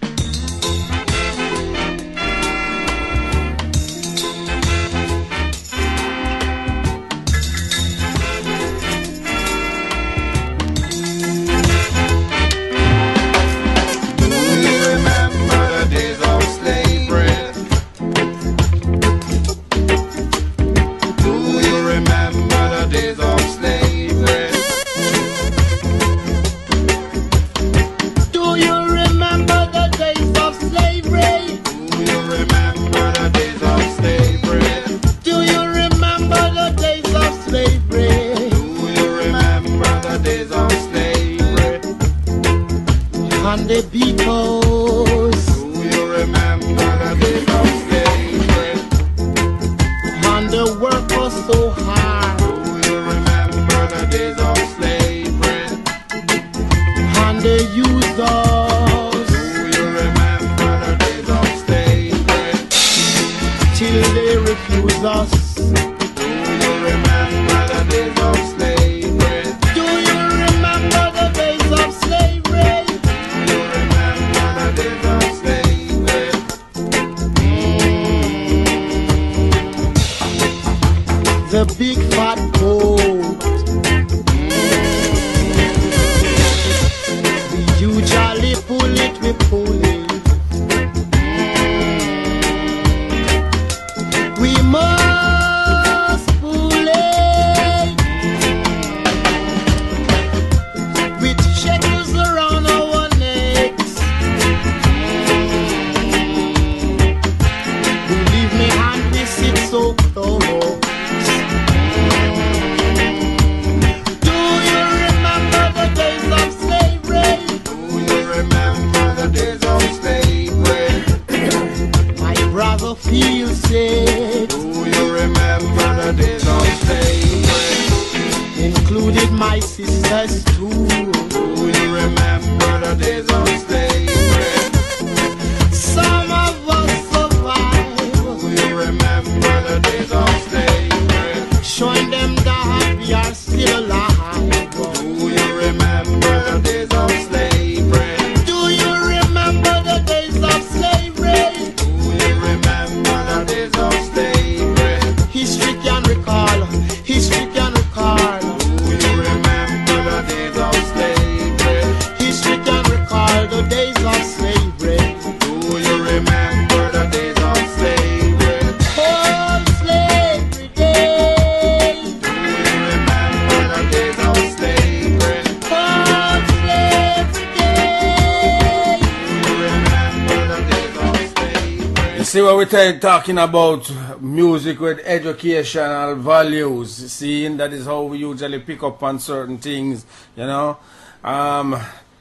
We're talking about music with educational values. Seeing that is how we usually pick up on certain things, you know. Um,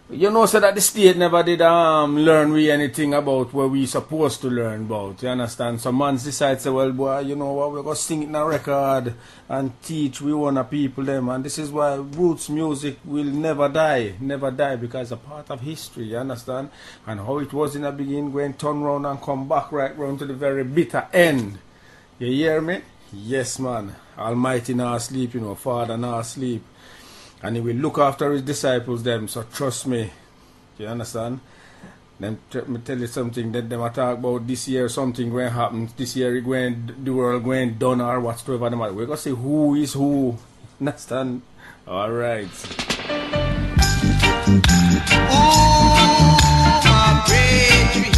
You know, so that the state never did um learn we anything about what we supposed to learn about. You understand? So man decides, say, well, boy, you know what, we're gonna sing it in a record and teach we wanna people them, and this is why roots music will never die, never die, because it's a part of history. You understand? And how it was in the beginning, going turn round and come back right round to the very bitter end. You hear me? Yes, man. Almighty not sleep, you know, Father not sleep. And he will look after his disciples them, so trust me. Do you understand? Then let me tell you something, that them talk about this year something going to happen, this year going, the world going done or whatsoever. We're going to see who is who. Understand? Alright. Oh, my bravery.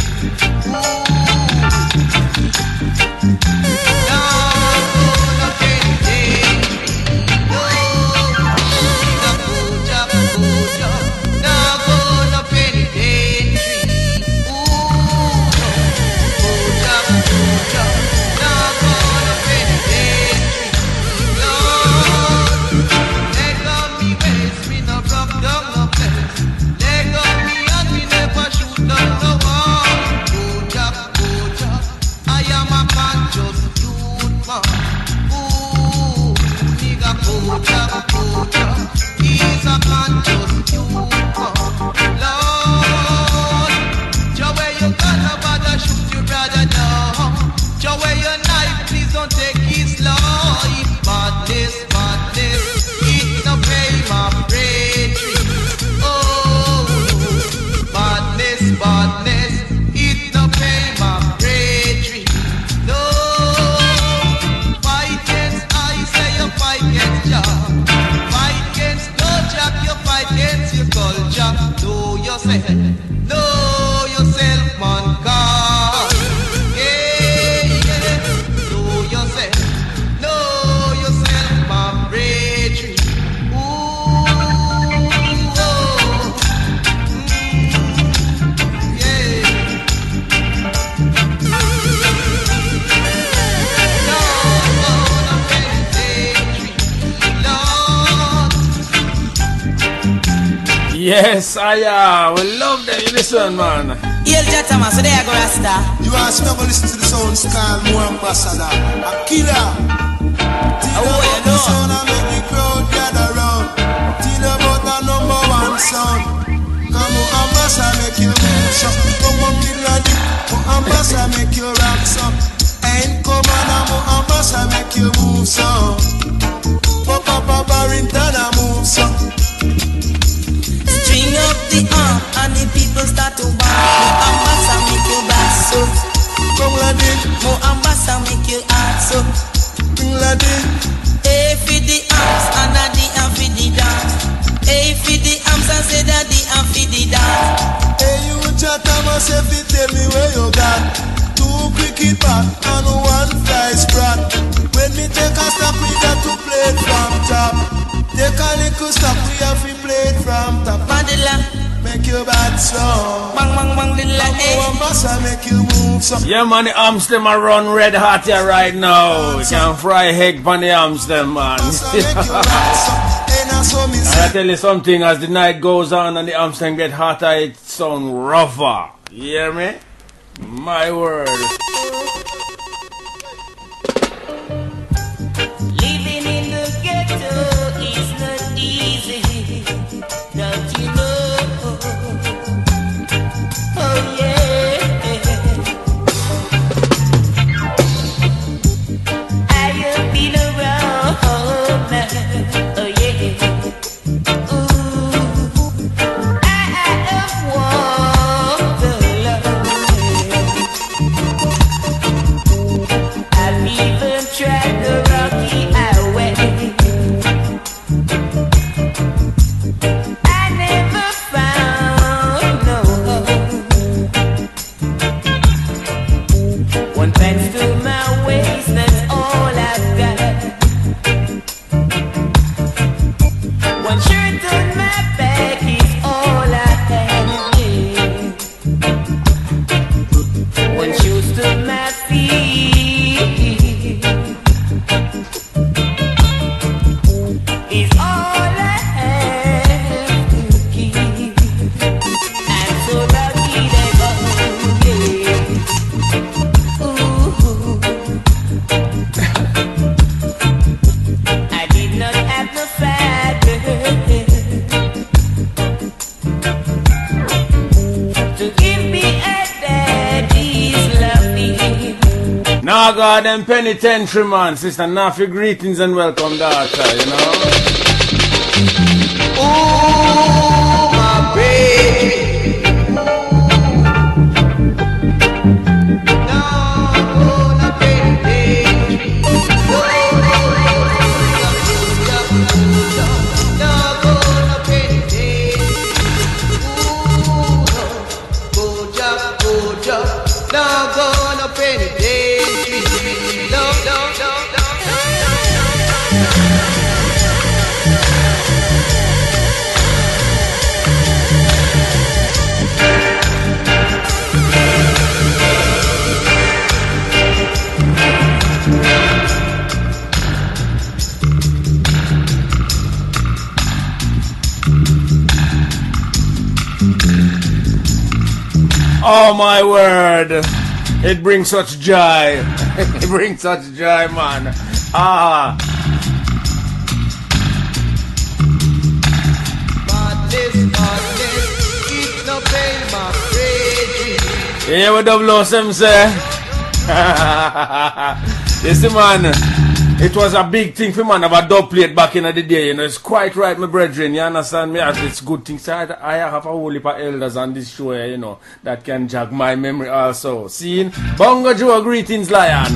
He's a conscious youth, Lord. Joe, where you gonna bother shoot your brother down? Joe, where your knife, please don't take his life. Madness, madness, it no pay my bravery. Oh, madness, madness, it no pay my bravery. No, fight against I say you fight against Jah. You fight against your culture. Know yourself, know yourself, mankind. Yeah, yeah. Know yourself, know yourself, my bravery. Ooh, oh. Mm, yeah. No, no bravery, Lord. Yes, I uh, we love them. You listen, man. Yell Jatama, so there I go, Rasta. You ask me to listen to the sounds called More Ambassador, a killer. Tell Oh, about you the know. sound and make the crowd gather round. Tell about the number one sound. Come on, Ambassador, make you move so. Come on, killer, More Ambassador, make you rock so. Ain't come on, More Ambassador, make you move so. Papa, Papa, Barrington, move so. String up the arm and the people start to bang. Mo Ambassa make you back so. Come Ladin, Mo Ambassa make you hard so. Ladin. A for the arms and a the and for the dance. A for the arms and say that the and for the dance. Hey, you Jatama, say fi tell me where you got two cricket bat and one fly sprat. When me take a stop, we got to play it from top. Take a little stop, we have to play it from top. Mandela, make your bat slow. Bang bang bang, little eh. One bossa make you move so. Yeah, man, the arms them are run red hot here right now. You can fry egg on the arms them, man. And I tell you something, as the night goes on and the arms them get hotter, it sound rougher. You hear me? My word. Living in the ghetto is not easy, don't you know? Oh yeah. I have been around, oh yeah. Ooh, I have walked alone. I've even tried the rocky highway. I never found no home. One pants to my waist, that's all I've got. One shirt on my back is all I have. One shoes to my feet is all I have to keep. Naga, them penitentiary man. Sister Nafi, greetings and welcome, daughter, you know. Oh, my baby. Oh my word, it brings such joy. It brings such joy, man. Ah. Yeah, what double O seven say? You see, man, it was a big thing for man have a dub plate back in the day, you know. It's quite right, my brethren, you understand me? It's good things. So I, I have a whole heap of elders on this show, you know, that can jog my memory also. See? Bongo Joe, greetings, Lion.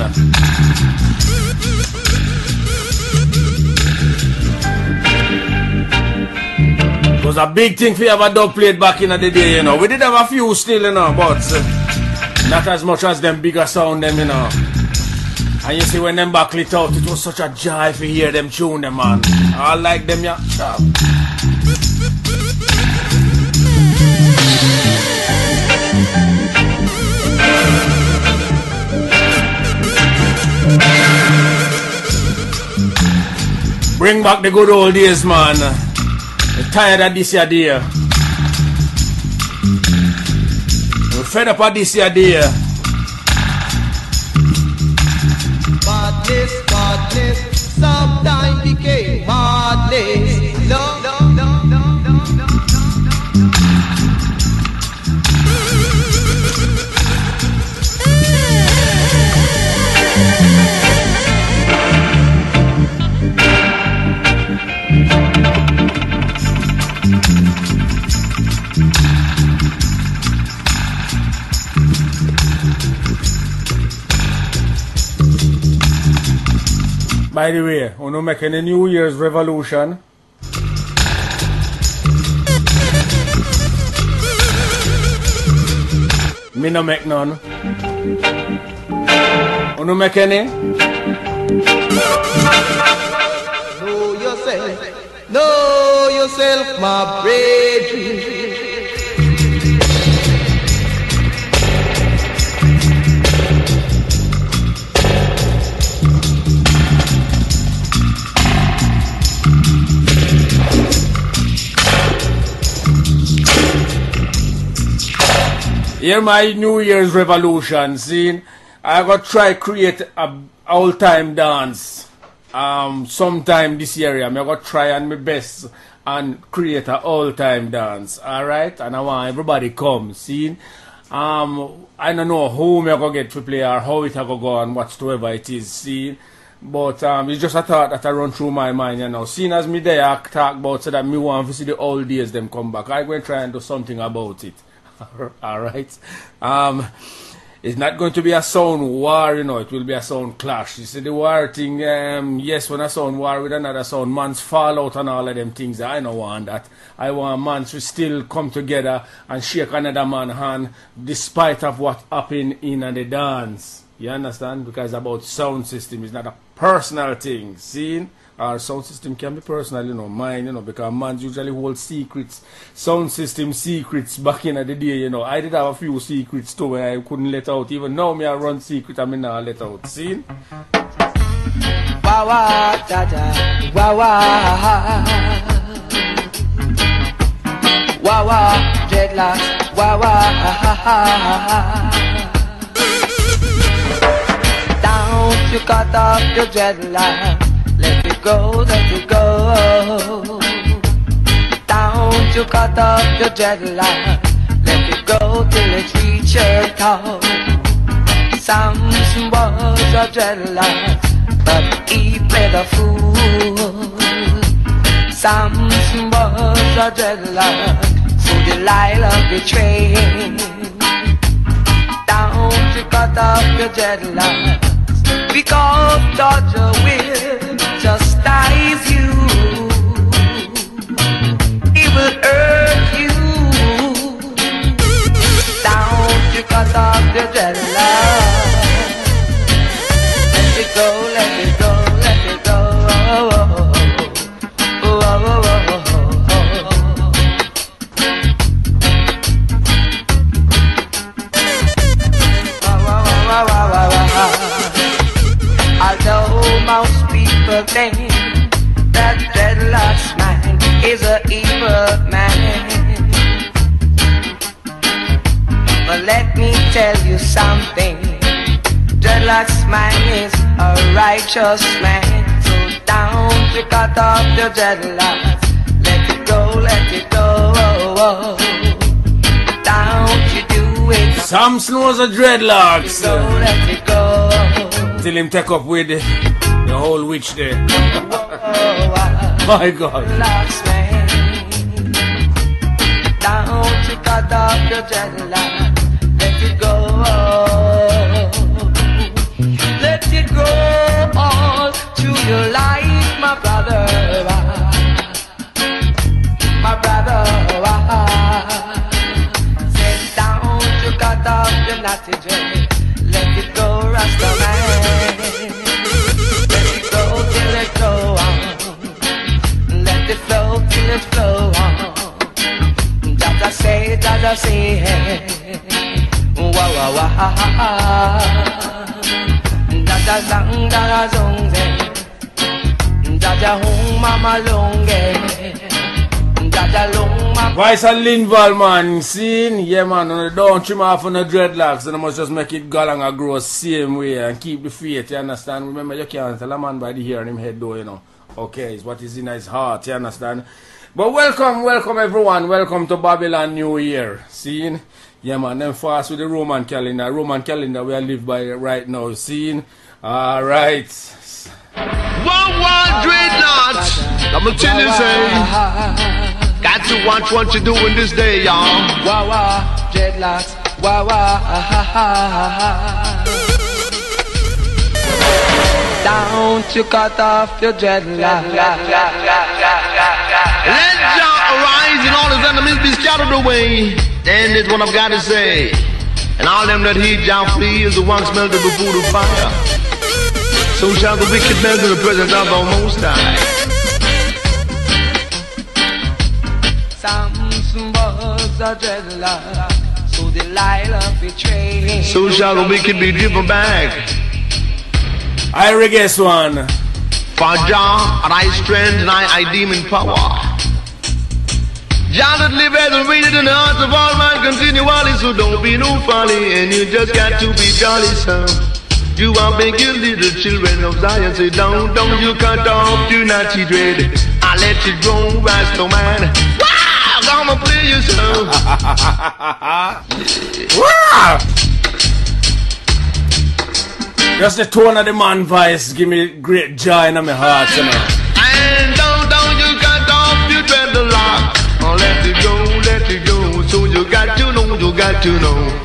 It was a big thing for you have a dub plate back in the day, you know. We did have a few still, you know, but uh, not as much as them bigger sound them, you know. And you see when them backlit out, it was such a joy to hear them tune them, man. I like them, yeah. Sharp. Bring back the good old days, man. I'm tired of this idea. We're fed up of this idea. Madness, madness, sometimes became madness. No, no, no, no, no, no, no, By the way, we don't make any New Year's revolution. Me no make none. We don't make any. Know yourself, know yourself, my brethren. Here my New Year's revolution, see, I got try create a old time dance. Um, sometime this year, I got try and my best and create a old time dance. All right, and I want everybody come. See, um, I don't know who me gonna get to play or how it gonna go and whatsoever it is. See, but um, it's just a thought that I run through my mind, you know. Seeing as me there, I talk about so that me want to see the old days them come back. I going to try and do something about it. All right. Um, it's not going to be a sound war, you know. It will be a sound clash. You see the war thing. Um, yes, when a sound war with another sound, man's fall out and all of them things. I don't want that. I want man to still come together and shake another man's hand, despite of what happened in the dance. You understand? Because about sound system is not a personal thing. See? Our sound system can be personal, you know, mine, you know, because man usually hold secrets, sound system secrets back in the day, you know. I did have a few secrets too when I couldn't let out. Even now, me I run secret, I mean, I let out. See? Wawa, da da, wawa, wawa, dreadlocks, wawa, don't you cut off your dreadlocks. Let it go, let it go. Don't you cut off your dreadlock. Let it go till it reach your toe. Samson was the dreadlocks, but he played a fool. Samson was a dreadlock, so Delilah betrayed. Down to cut off your dreadlocks, because Georgia will chastise you. He will hurt you. Down to cut off your dreadlocks. Let it go, let it go, let it go. Oh, oh, oh, oh, oh, although most people think that dreadlocks man is a evil man, but let me tell you something. Dreadlocks man is a righteous man. So down to cut off the dreadlocks. Let it go, let it go. Oh, oh. Down to do it. Samson was a dreadlocks. Let it go, let it go. Till him take up with the, the whole witch there. My God. Dreadlocks man. Down to cut off the dreadlocks. Let it go. Let it go all to your life, my brother. My brother. Sit down to cut off the natty dread. Let it go, Rasta man. Let it go till it go on. Let it flow till it flow on. Jaja say, Jaja say, wah wah wah. Jaja sang, Jaja zong zeng. Jaja hung mama longe. Jaja long mama. Vice and Linval, man, seen? Yeah, man, and don't trim off on the dreadlocks, and I must just make it go along and grow same way and keep the faith, you understand? Remember, you can't tell a man by the hair in him head, though, you know. Okay, it's what is in his heart, you understand? But welcome, welcome, everyone. Welcome to Babylon New Year. Seen? Yeah, man, then fast with the Roman calendar. Roman calendar we are live by right now. Seen? All right. One, one, dreadlocks. I'm going to tell you, say. Got to watch what you're doing this day, y'all. Wah wah, dreadlocks. Wah wah, ha ha ha. Down to cut off your dreadlocks. Let Jah arise and all his enemies be scattered away. And it's what I've got to say. And all them that heed Jah flee is the ones melted before the fire. So shall the wicked melt in the presence of our Most High. Samson was a dreadlock, so Delilah betrayed. So shall the wicked be driven back. I guess one. For Jah, and I strength and I, I demon power. Jah that liveth and reigneth in the hearts of all men continually, so don't be no folly, and you just got to be jolly, son. You are making little children of Zion say, don't, don't you cut off, do not you dread. I let you grow, Rasta man. Wow, I'ma play you so. Wow! Just the tone of the man voice give me great joy in my heart, you know. And don't, don't you cut off, you dread the lock. Oh, let it go, let it go. So you got to know, you got to know.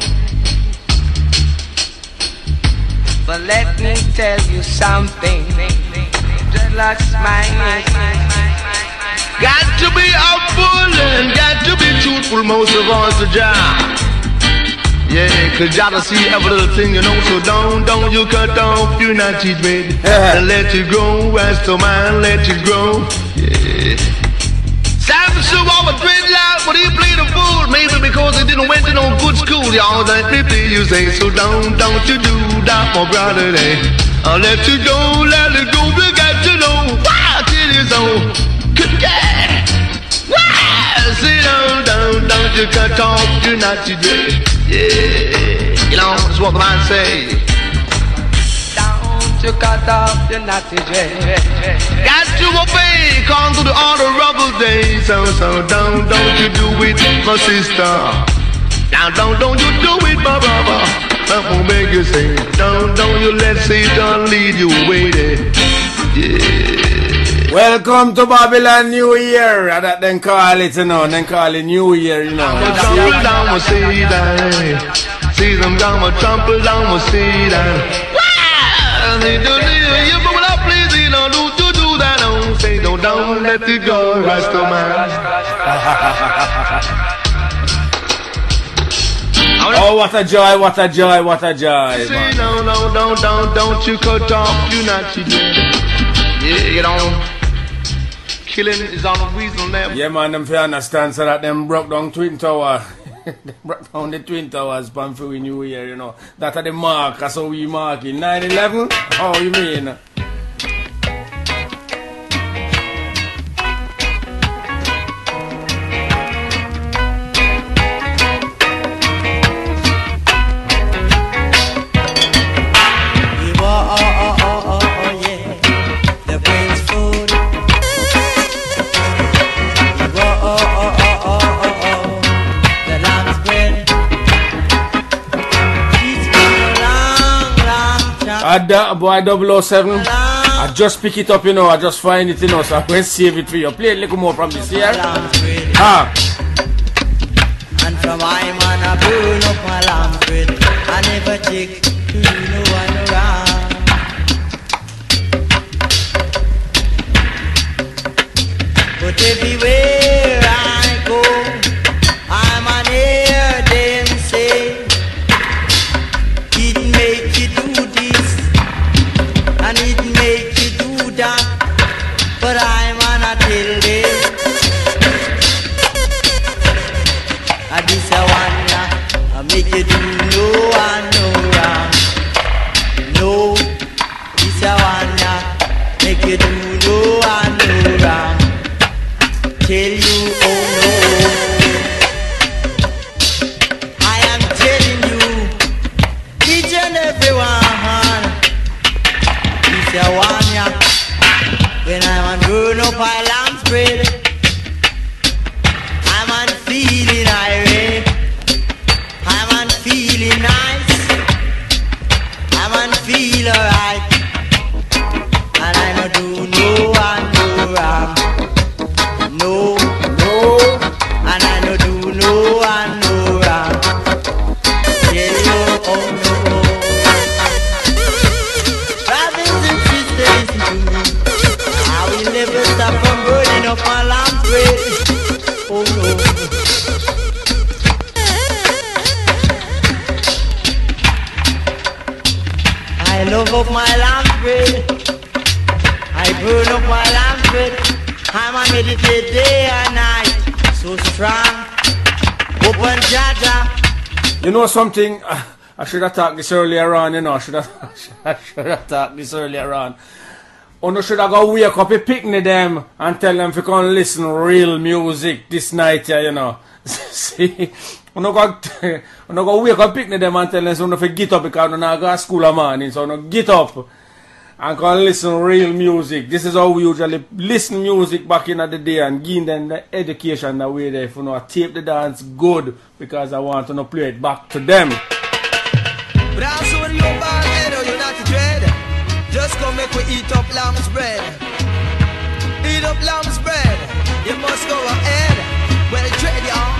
But let me tell you something. Dreadlocks mine. Got to be humble and got to be truthful most of all to Jah. Yeah, cause Jah to see every little thing, you know. So don't, don't you cut off, you not cheat me. And let it grow, Rasta man, let it grow. Yeah. Samson was a dreadlock, but he played a fool. Maybe because he didn't went to no good school, y'all. Let me please you say, so don't, don't you do that, my brother, eh? I'll let you go, let it go, we got to know. Wow, till you so, good guy. Wow, sit down, down, don't you cut off, do not you do. Yeah, you know, that's what the man say. To cut off the natty dread. Got to obey, come to the honorable day. So, so don't, don't you do it, my sister. Now, don't, don't you do it, my brother. something will make you say, don't, don't you let Satan lead you away there. Yeah. Welcome to Babylon New Year. That then call it, you know. Then call it New Year, you know. Trample down with Satan. See them down with trample down with Satan. Wow! They do you, but when I please, you know, do do do that. Don't say, don't, don't let it go, Rasta man. Oh, what a joy, what a joy, what a joy. Say, no, no, don't, don't, don't you cut off, you not cheating. Yeah, you know. Killing is on the weasel now. Yeah, man, them fi understand so that them broke down Twin Tower. They broke down the Twin Towers pan for we New Year, you know. That are the mark, that's how we mark it. nine eleven? How you mean? Uh, boy double oh seven, I just pick it up, you know, I just find it, you know, so I'm going to save it for you. Play a little more from this here. Ah. And from my man I burn up my lamp with, I never check to no one around. But everywhere I go, I'm an air them say, it make you do this, and it make you do that, but I'm an a tell them, and this a one ya, I make you do no and no wrong. No, this a one ya, make you do no and no wrong. Tell you oh no, I am telling you, each and everyone, this a one ya, when I'm on burn up my lamp spread, I'm on feeling irate, I'm on feeling nice, I'm on feel alright, and I no do no and no wrong. No, no, and I no do no and no wrong. Yeah, you oh no. Brothers and sisters, listen to me. I will never stop from burning up my lamp bread. Oh no. I love up my lamp bread. I burn up my lamp bread. I'm a meditate day and night, so strong. Open Jaja. You know something? Uh, I should have talked this earlier on, you know. I should have, I should have talked this earlier on. Or you should have go wake up a picnic them and tell them if you can listen real music this night, yeah, you know. See? I'm not going to wake up picnic them and tell them so if you get up because I'm not going to school a morning, so I'm not get up and can listen real music. This is how we usually listen music back in the day and give them the education that way there. If you know, tape the dance good because I want to know play it back to them. But also when you're bad head or you're not dread, just come make we eat up lamb's bread. Eat up lamb's bread, you must go ahead. Well, dread y'all.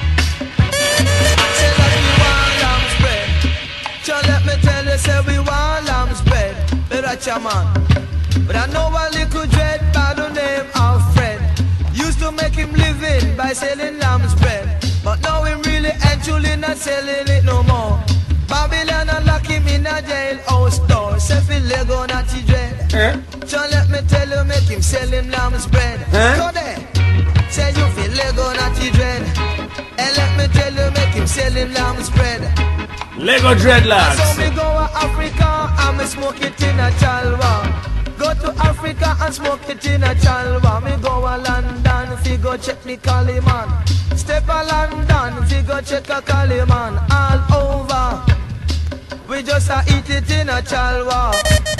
Say that we want lamb's bread. So let me tell you, say we want lamb's bread. Better man. But I know a little dread by the name of Fred. Used to make him living by selling lamb's bread, but now him really actually not selling it no more. Babylon and lock him in a jailhouse door. Say fi Lego not he dread. Eh? So let me tell you, make him sell him lamb's bread. Eh? Go there. Say you fi Lego not he dread. And let me tell you, make him sell him lamb's bread. Lego dreadlocks. So me go to Africa and me smoke it in a chalwa. Go to Africa and smoke it in a chalwa. Me go to London fi go check me Caliman. Step a London fi go check a Caliman. All over, we just a eat it in a chalwa.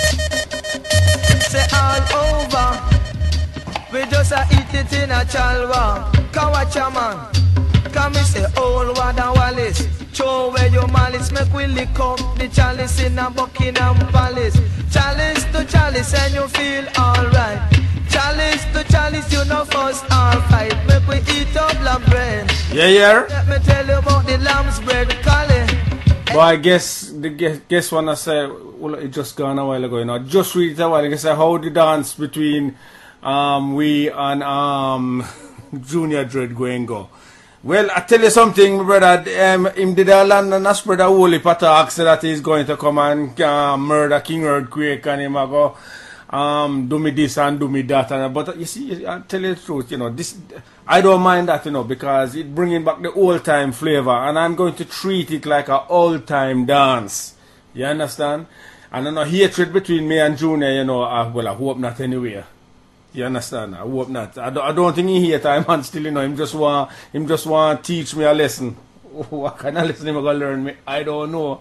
Say all over, we just a eat it in a chalwa. Come watch a man, come me say old Wada Wallace. Throw away your malice, make we lick up the chalice in a Buckingham Palace. Chalice to chalice and you feel alright. Chalice to chalice, you know first all fight. Make we eat up lamb bread. Yeah, yeah. Let me tell you about the lamb's bread, Collie. But I guess the guess, guess one I say, well, it just gone a while ago, you know. Just read it a while ago. I say how the dance between um we and um Junior Dread going go. Well, I tell you something, my brother. Um, him did a land and a spread a whole heap of talk, say that he's going to come and uh, murder King Earthquake, and him a go um do me this and do me that. And but you see, I tell you the truth, you know, this I don't mind that, you know, because it bringing back the old time flavor, and I'm going to treat it like a old time dance. You understand? And I know hatred between me and Junior, you know. Uh, well, I hope not anyway. You understand? I hope not. I don't, I don't think he hate time and still, you know, him just want him just want to teach me a lesson. What kind of lesson him gonna learn me? I don't know.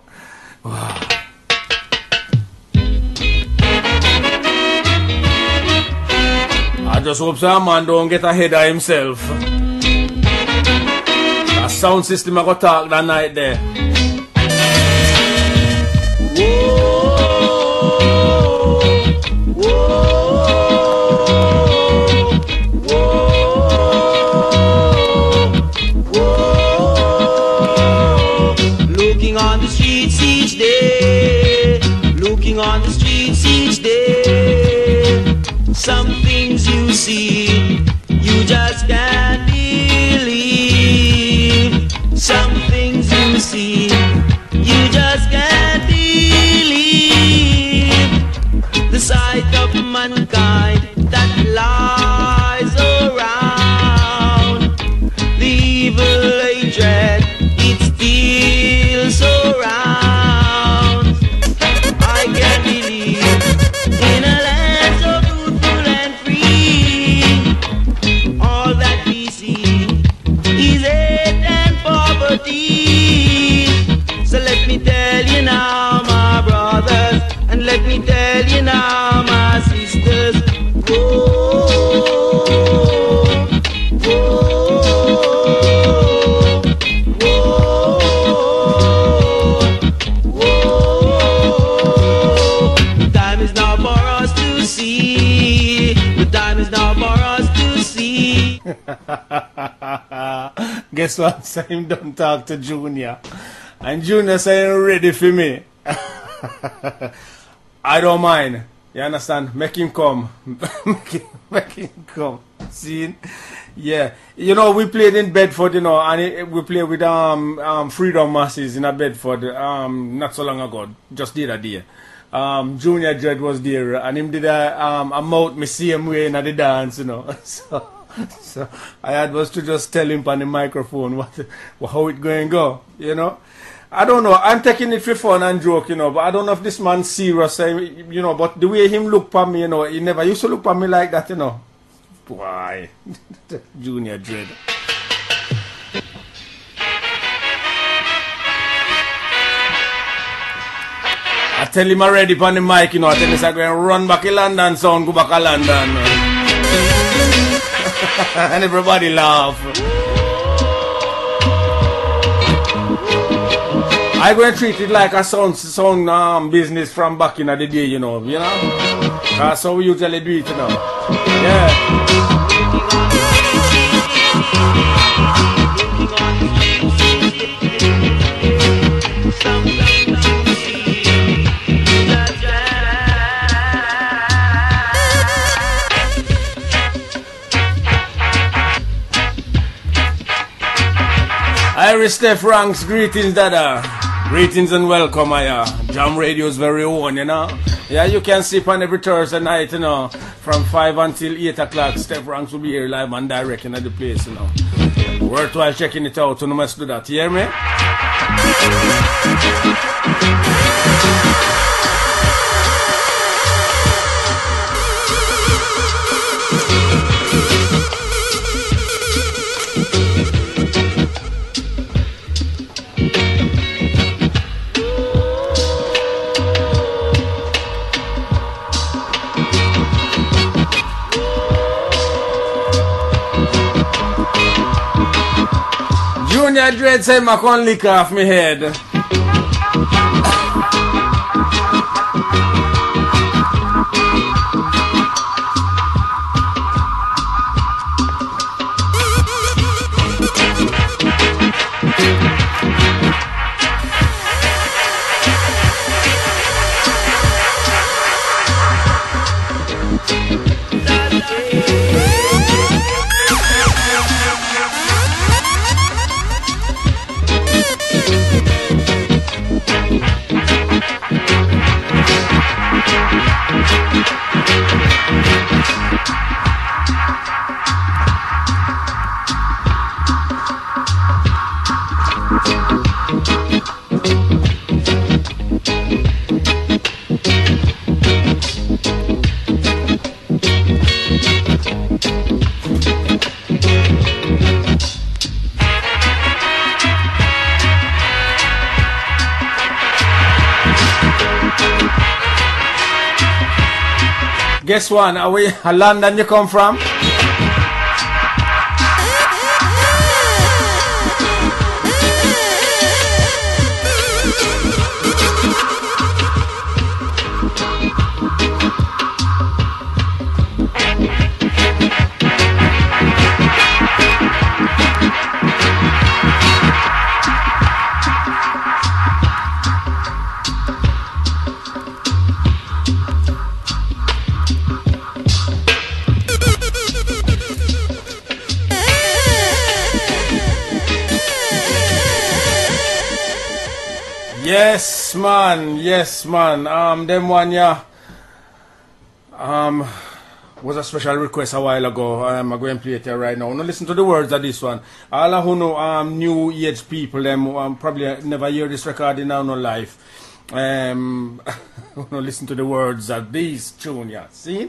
I just hope some man don't get ahead of himself. That sound system I go talk that night there. On the streets each day, some things you see you just can't believe. Some things you see you just can't believe. The sight of mankind that lies around, the evil hatred it still surrounds. So let me tell you now, my brothers, and let me tell you now, my sisters. Whoa, whoa, whoa, whoa. The time is now for us to see. The time is now for us to see. Guess what? So him don't talk to Junior. And Junior saying ready for me. I don't mind. You understand? Make him come. make, him, make him come. See? Yeah. You know, we played in Bedford, you know, and it, we played with um, um Freedom Masses in a Bedford um not so long ago. Just the other day. Um, Junior Dread was there, and him did a, um, a mouth me same way in the dance, you know. So, so I had was to just tell him on the microphone what, how it going go, you know. I don't know. I'm taking it for fun and joke, you know, but I don't know if this man's serious, you know. But the way him look for me, you know, he never used to look for me like that, you know. Why, Junior Dread. I tell him already on the mic, you know, I tell him I'm going to run back to London, son, go back to London. And everybody laugh. I'm going to treat it like a sound, sound um, business from back in the day, you know, you know. That's how we usually do it, you know. Yeah. Irish Steph Ranks, greetings, Dada. Greetings and welcome, Aya. Jam Radio's very own, you know. Yeah, you can see on every Thursday night, you know, from five until eight o'clock. Steph Ranks will be here live and direct in the place, you know. Worthwhile checking it out, so no must do that. You hear me? Junior Dread say I can't lick off my head. Guess one, are we a London you come from? Yes, man. Yes, man. Um, them one, yeah. Um, was a special request a while ago. Um, I'm going to play it here right now. Now listen to the words of this one. All of who know um new age people, them um, probably never hear this record in our no life. Um, now listen to the words of these tune, yeah. See?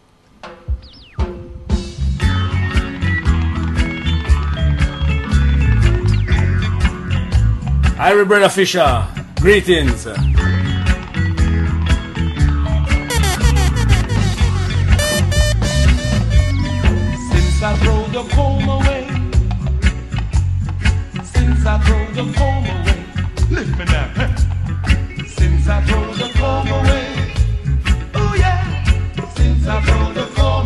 Irie Brother Fisher, greetings. Since I throw the comb away, since I throw the comb away, lift me now. Hey. Since I throw the comb away, oh yeah, since I throw the comb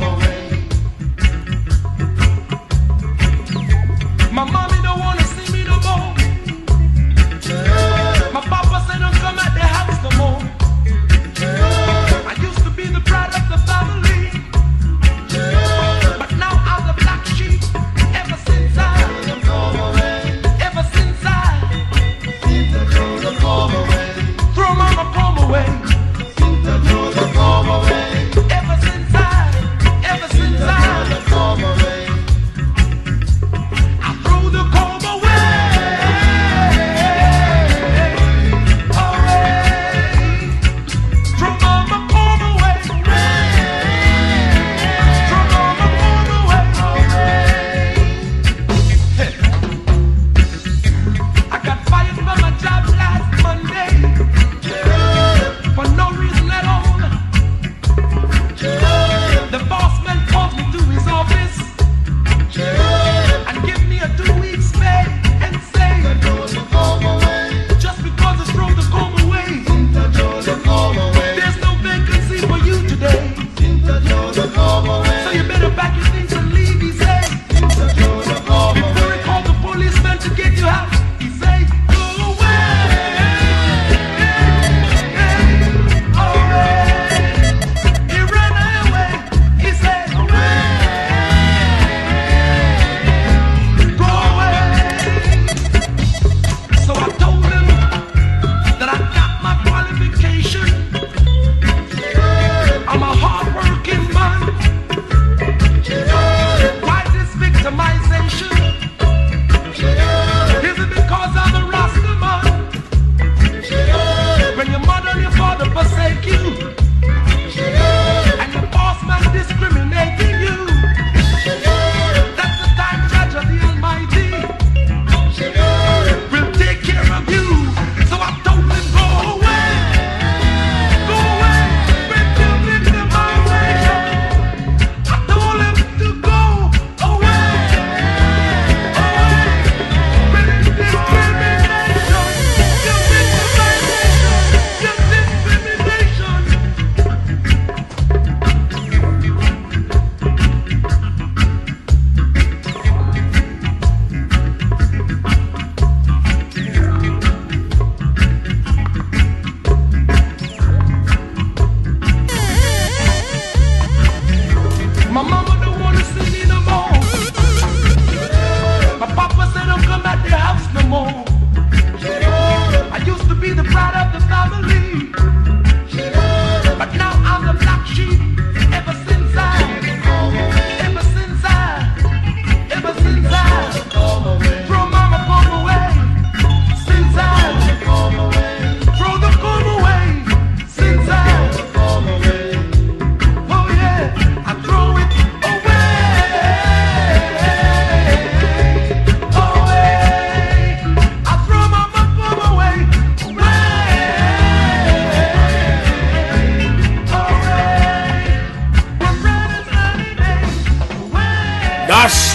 away, my mommy don't wanna see me no more. My papa said don't come at the house no more. I used to be the pride of the family, but now I'm the black sheep. Ever since I, ever since I, throw mama comb away. Ever since I,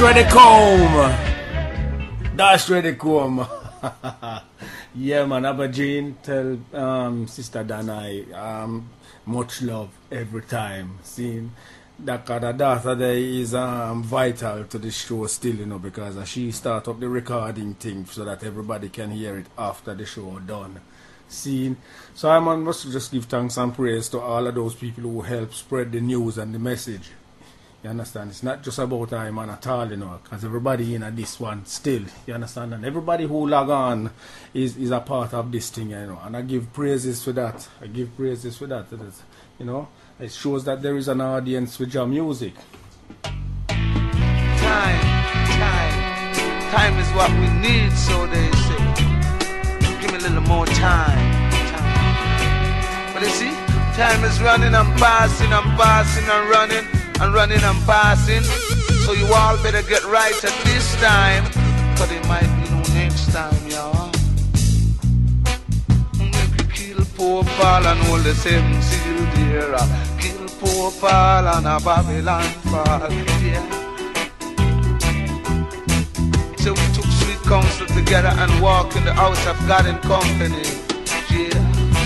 ready come. Dash ready come. Yeah, man. Abba Jean, tell um, Sister Danai um, much love every time. Seeing that the daughter there is um, vital to the show still, you know, because uh, she start up the recording thing so that everybody can hear it after the show done. Seeing, so I man, must just give thanks and praise to all of those people who help spread the news and the message. You understand? It's not just about I man at all, you know, because everybody in this one still, you understand? And everybody who log on is, is a part of this thing, you know. And I give praises for that. I give praises for that. It is, you know, it shows that there is an audience with your music. Time, time, time is what we need, so they say. Give me a little more time, time. But you see, time is running and passing and passing and running. And running and passing, so you all better get right at this time, cause it might be no next time, y'all. Make you kill poor Paul and hold the seven seal dear. Kill poor Paul and a Babylon fall, yeah. So we took sweet counsel together and walked in the house of God in company, yeah.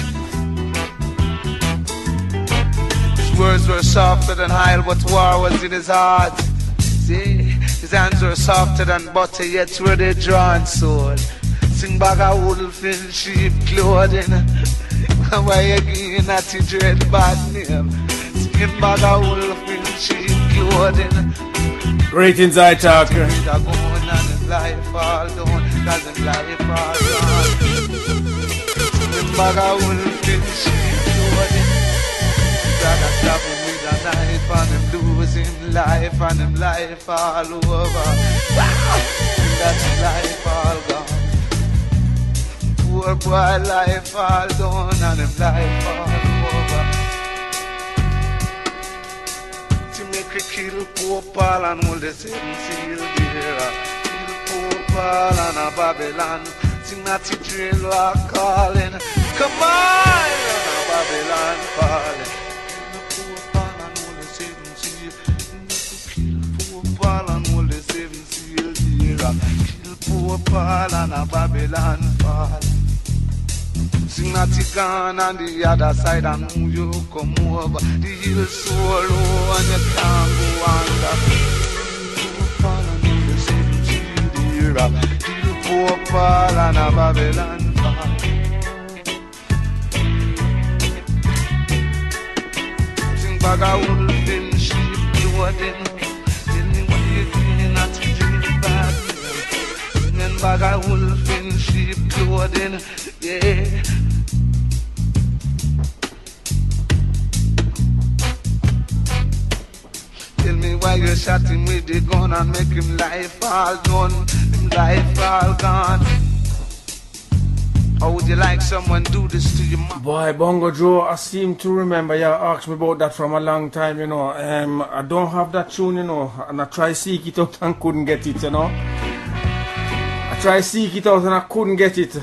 Words were softer than oil, but war was in his heart. See, his hands were softer than butter, yet were they drawn sword. Sing bag a wolf in sheep clothing. Why again at the dread bad name? Sing bag a wolf in sheep clothing. Ratings I talk. Going and his life all done, cause his life all gone. Sing bag a wolf in sheep clothing. Gotta stop him with a knife and him lose him life and him life all over. Wow! That's his life all gone. Poor boy life all done and him life all over. To make a kill poor Paul and hold the seven seal there. Kill poor Paul and a Babylon. Sing that to drill are calling. Come on! And a Babylon falling. Paul and hold the seven seals here. Kill poor Paul and a Babylon fall. Sing that you gone on the other side and who you come over. The hill so low and you can't go under. Poor Paul and hold the seven seals here. Kill poor Paul and a Babylon fall. Sing bag a wolf in sheep clothing. Bag a wolf in sheep clothing, yeah. Tell me why you shot him with the gun and make him life all done, him life all gone. How would you like someone do this to you, man? Boy, Bongo Joe, I seem to remember you asked me about that from a long time, you know. Um, I don't have that tune, you know, and I tried to seek it out and couldn't get it, you know. I tried to seek it out and I couldn't get it.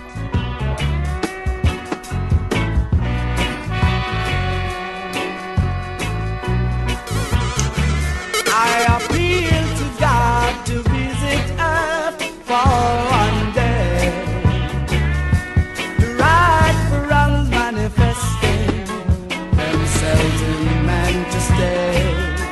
I appeal to God to visit earth for one day. The right for wrongs manifesting themselves in man to stay.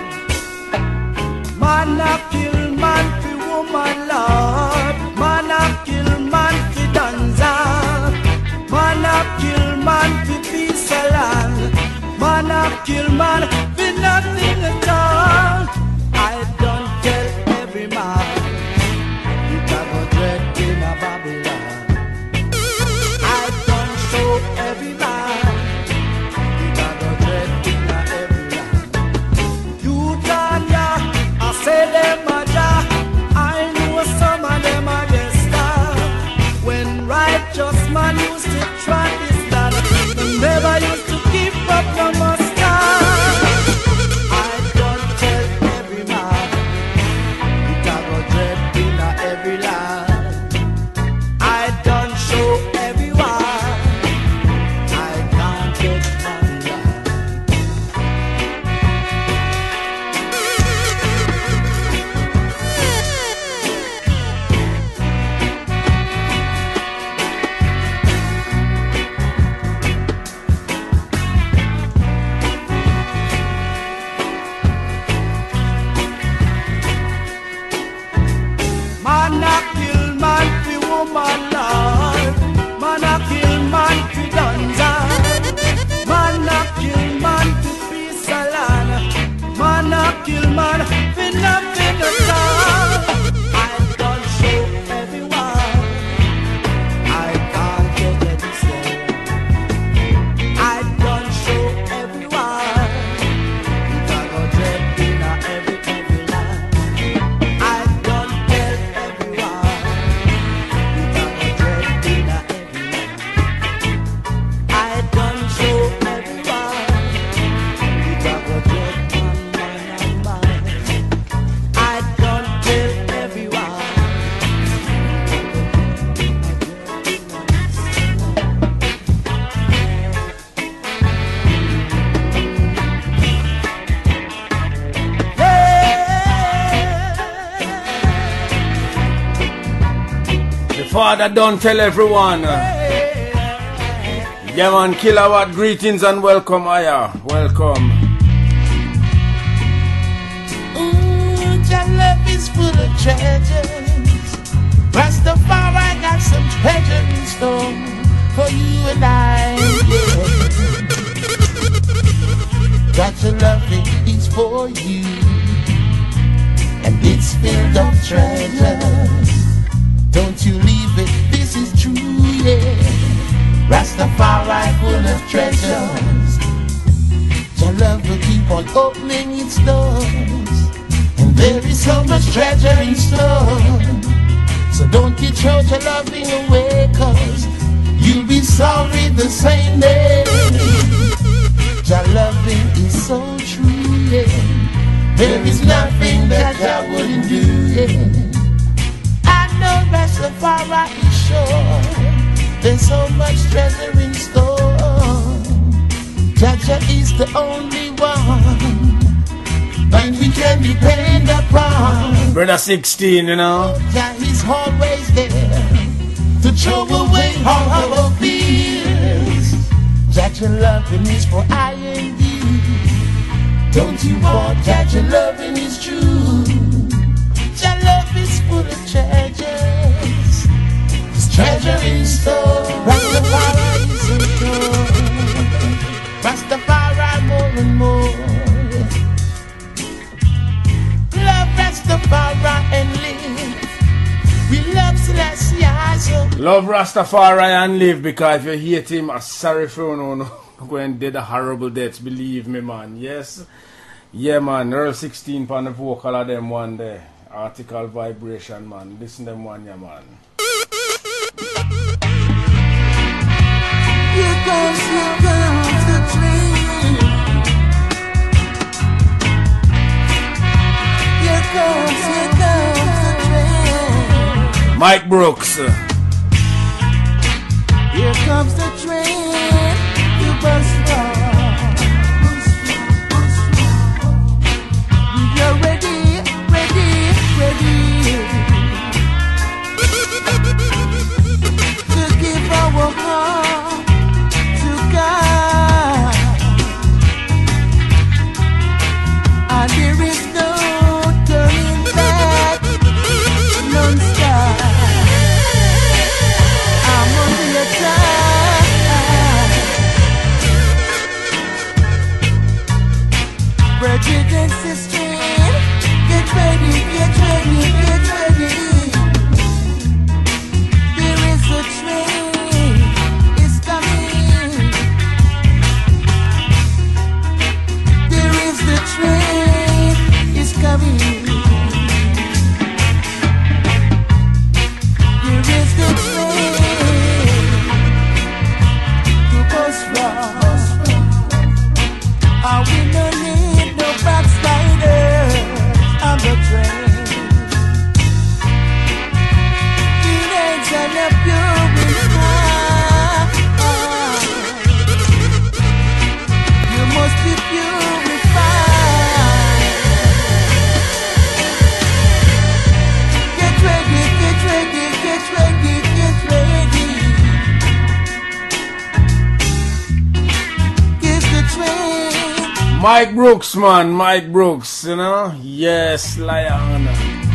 Man a kill man for woman, Lord. Man a kill man for danza. Man a kill man for peace of land. Man a kill man for nothing at all. I don't tell every man you gotta dread in a Babylon. I don't show every man you gotta dread in a every land. You done ya, I say them a ja. I know some of them are just when righteous man used to try this land, they never used to keep up the mustard. Father don't tell everyone. Yeah man, Kilowatt, greetings and welcome, Aya. Welcome. Ooh, your love is full of treasures. Rastafari got some treasure in store for you and I. Yeah. Got your loving is for you, and it's filled of treasures. Don't you leave it, this is true, yeah. Rastafari full of treasures. Your love will keep on opening its doors, and there is so much treasure in store. So don't you throw your loving away, cause you'll be sorry the same day. Your loving is so true, yeah. There is nothing that I wouldn't do, yeah. I know Rastafari is sure there's so much treasure in store. Jaja is the only one that we can depend upon. Brother sixteen, you know. Jah is always there to throw away all our fears. Jaja loving is for I and you. Don't you want Jaja loving is true? Jah love is full of treasures. There's treasure in store. Rastafari is in store. Rastafari more and more. Love Rastafari and live. We love Selassie. Love Rastafari and live, because if you hate him, I'm sorry for you, no, go and did a horrible death. Believe me, man. Yes. Yeah, man. Earl sixteen on the vocal of them one day. Article vibration, man. Listen them one, yeah, man. Here goes, here goes the train. Here goes, here goes the train. Mike Brooks. Here comes the train. You must run. You're ready, ready, ready to give our heart to God, and there is no turning back, non-stop. I'm on the attack. Bridget and sister, get ready, get ready, get ready. There is a train, it's coming. There is the train, it's coming. There is the train to Bosra. Are we no need no backsliders on the train? Teenage and a purified. You must be purified. Get ready, get ready, get ready, get ready. Give the train. Mike Brooks, man. Mike Brooks, you know. Yes, Lion.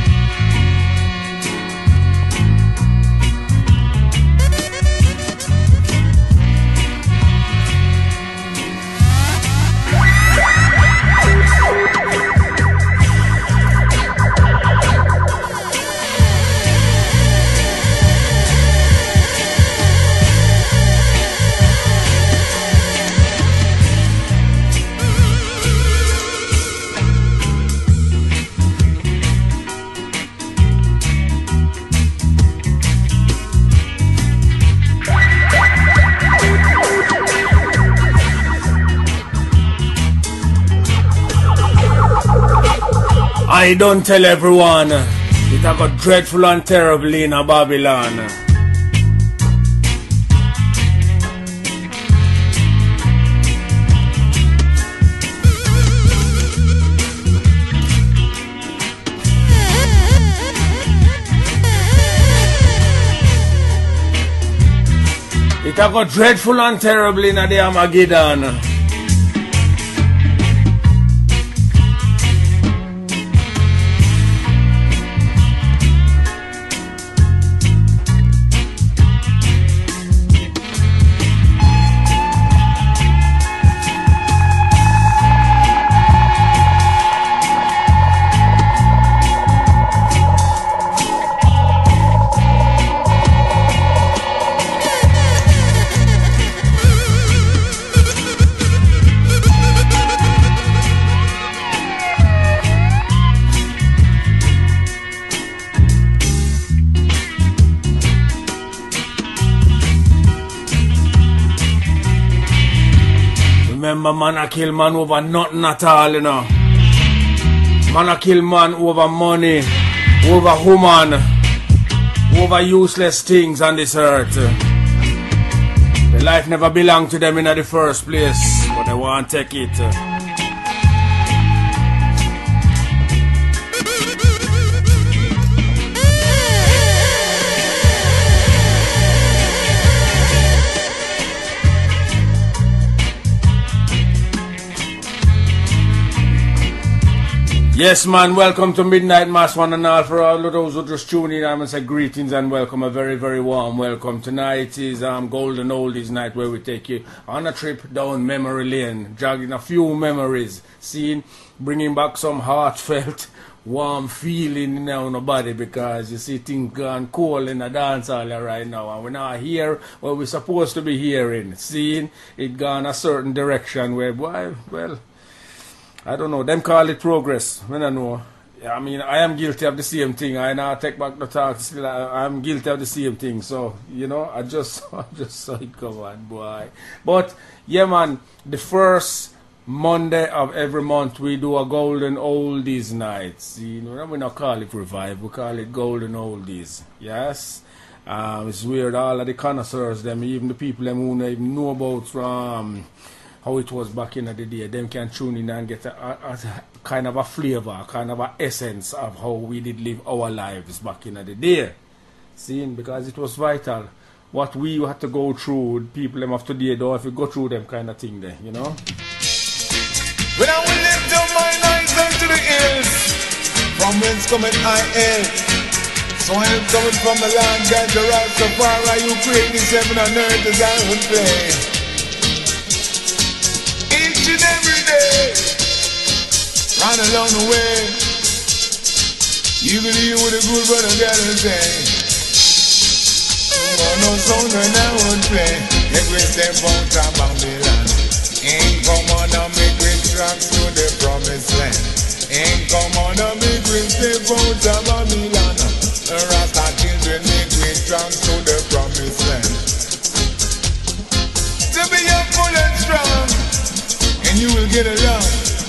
I don't tell everyone. It have got dreadful and terrible in a Babylon. It a got dreadful and terrible in the Armageddon. Remember, man a kill man over nothing at all, you know. Man a kill man over money, over woman, over useless things on this earth. The life never belonged to them in the first place, but they want to take it. Yes, man, welcome to Midnight Mass, one and all. For all of those who just tune in, I'm going to say greetings and welcome, a very, very warm welcome. Tonight is um, Golden Oldies Night, where we take you on a trip down memory lane, jogging a few memories, seeing, bringing back some heartfelt, warm feeling in our body, because you see things gone cold in the dance hall right now, and we're not here where we're supposed to be hearing, seeing it gone a certain direction where, well, well, I don't know, them call it progress, I don't know. I mean, I am guilty of the same thing. I now take back the talk, still I, I'm guilty of the same thing. So, you know, I just, I just saw it come on, boy. But, yeah, man, the first Monday of every month we do a Golden Oldies Night. You know, we don't call it Revive, we call it Golden Oldies, yes? Um, it's weird, all of the connoisseurs, them, even the people them who don't even know about um, how it was back in the day, them can tune in and get a, a, a kind of a flavor, kind of a essence of how we did live our lives back in the day. Seeing, because it was vital. What we had to go through, people them of today don't have to go through them kind of thing there, you know? When I will lift up my eyes unto the hills, from whence cometh I help? So I am coming from the land that the Rastafari, you create this heaven and earth as I would play. Each and every day, run along the way, you believe what a good brother gotta say. Oh, no sound when I would play, make we step out of Babylon. Ain't come on and make we tracks to the promised land. Ain't come on and make we step out of Babylon. The Rasta children make we tracks to the promised land. To be young, full and strong, and you will get along.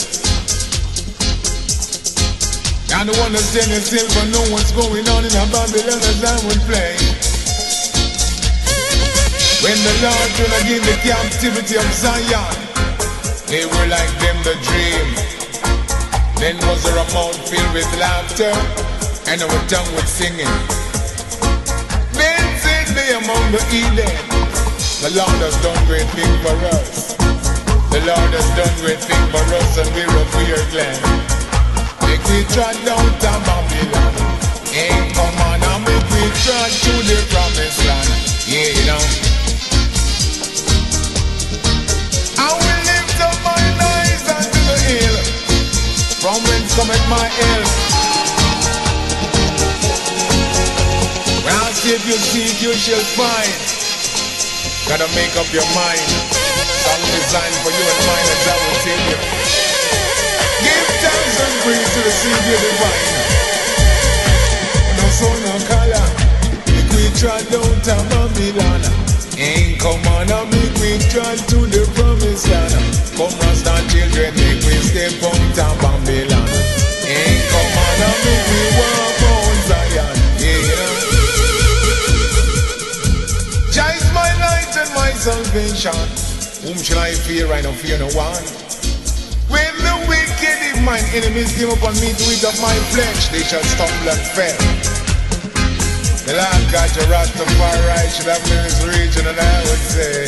And to understand yourself and know what's going on in a Babylon as I would play. When the Lord turned again the captivity of Zion, they were like them the dream. Then was there a mouth filled with laughter, and our tongue with singing. Then said they among the Eden, the Lord has done great things for us. The Lord has done great things for us, and we're a weird glad. Make we trot down to Babylon. Ain't come on and make we trot to the promised land. Yeah, you know. I will lift up mine eyes unto the hill, from whence cometh my help. When I say if you seek, you shall find. Gotta make up your mind. Song designed for you and mine, as I will tell you. Give thanks and praise to the Savior divine. No son, no color, make we trot down to Babylon. Ain't come on and make we trot to the promised land. Come Rasta children, make we step out to Babylon. Ain't come on and make we walk on Zion. Yeah. Jah is my light and my salvation. Whom shall I fear? I don't fear no one. When the wicked, if mine enemies came upon me to eat of my flesh, they shall stumble and fail. The Lord got your Rastafari should have been in this region, and I would say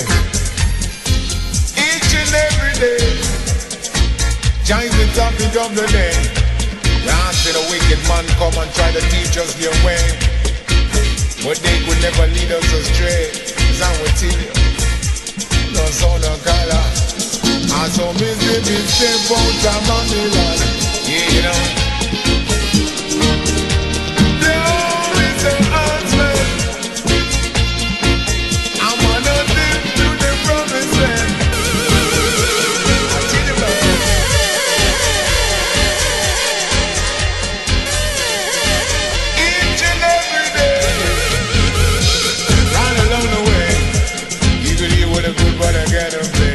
each and every day change the topic of the day. Can't see the wicked man come and try to teach us their way, but they could never lead us astray. Cause I will tell you, no son, no color. And so busy, busy, step out of Babylon. Yeah, you know. There is an answer. I wanna live to the promised land. I tell you, man. Each and every day, right along the way, you could hear what a good brother got to play.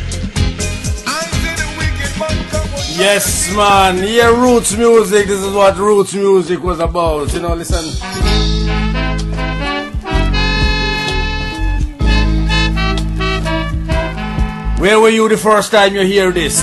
Yes, man. Yeah, roots music. This is what roots music was about. You know, listen. Where were you the first time you hear this?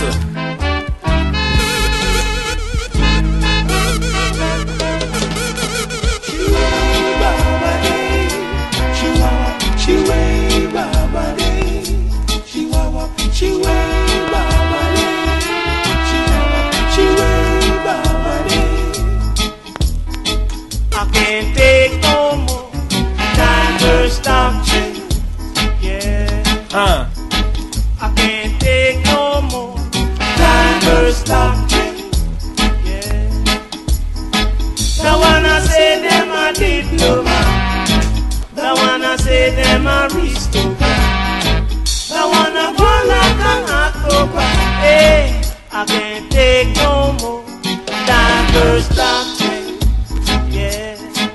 Huh. I can't take no more diverse doctrine. Yeah. The one I say them a diploma. The one I say them a aristocrat. The one I go like an acrobat. Hey, I can't take no more diverse doctrine. Yeah.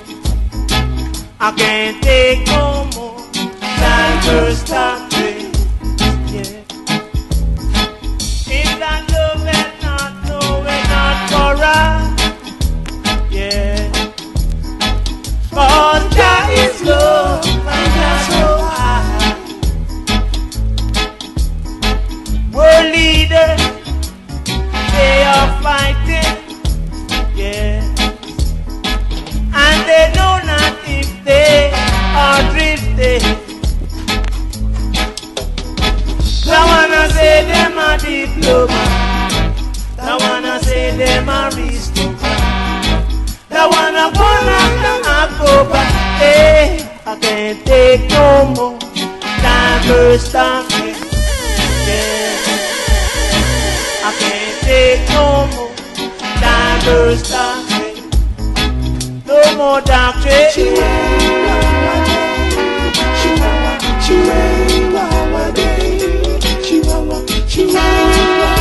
I can't take no more diverse doctrine. Cause Jah is love and Jah so high. World leaders, they are fighting, yeah. And they know not if they are drifting. The one I say them a diploma. The one I say them a aristocrat. The one I wanna October, hey, I can't take no more diverse doctrine. Yeah. I can't take no more diverse doctrine. No more doctrine. Chihuahua, Chihuahua, Chihuahua, Chihuahua.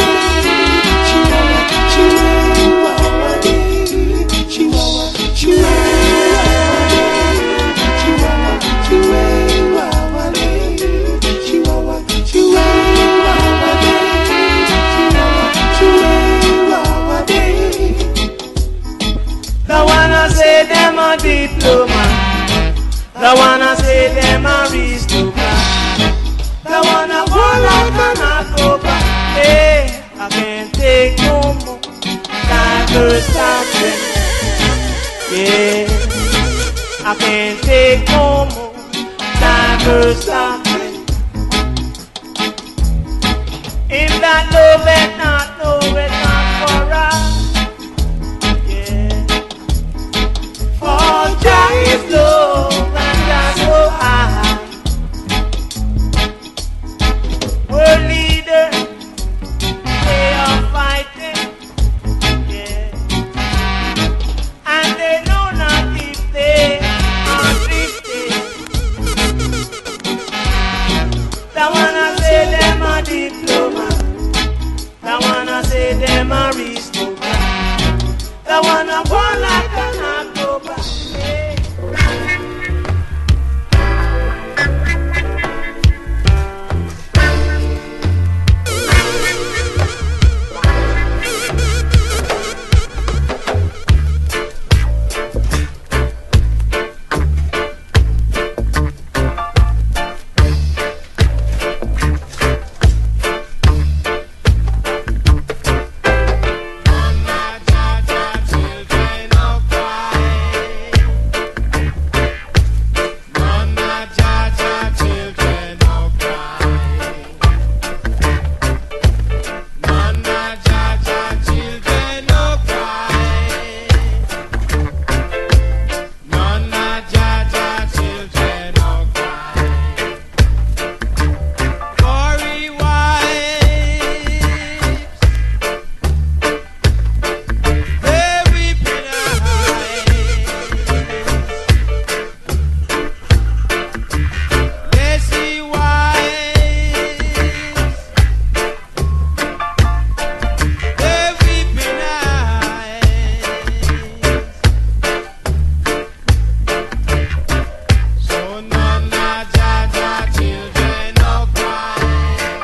The one I say them a diploma. The one I say them a aristocrat. The one I go like an acrobat. Hey, I can't take no more diverse doctrine. Yeah, I can't take no more diverse doctrine. If that love it not, no it not for us. For Jah is love and Jah so high. World leaders, they are fighting, yeah. And they know not if they are drifting. The one I say them a diploma. The one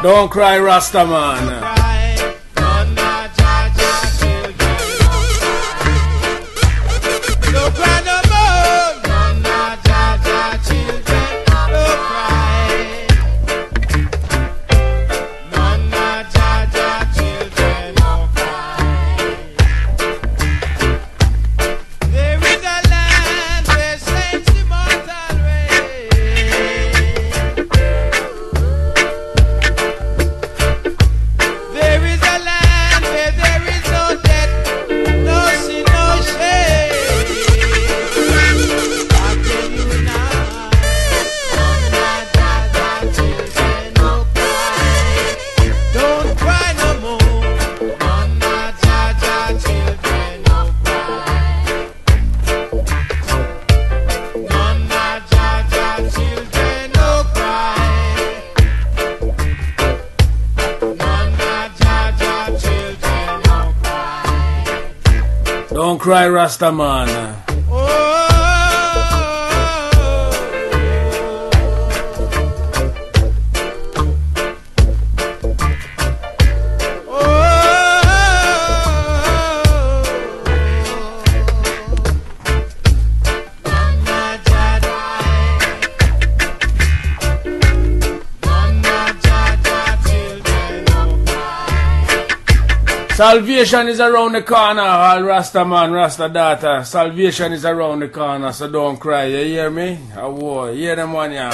Don't cry, Rasta man. Don't cry, Rasta man. Salvation is around the corner, all Rasta man, Rasta daughter. Salvation is around the corner, so don't cry. You hear me? Oh, boy. You hear them one, yeah.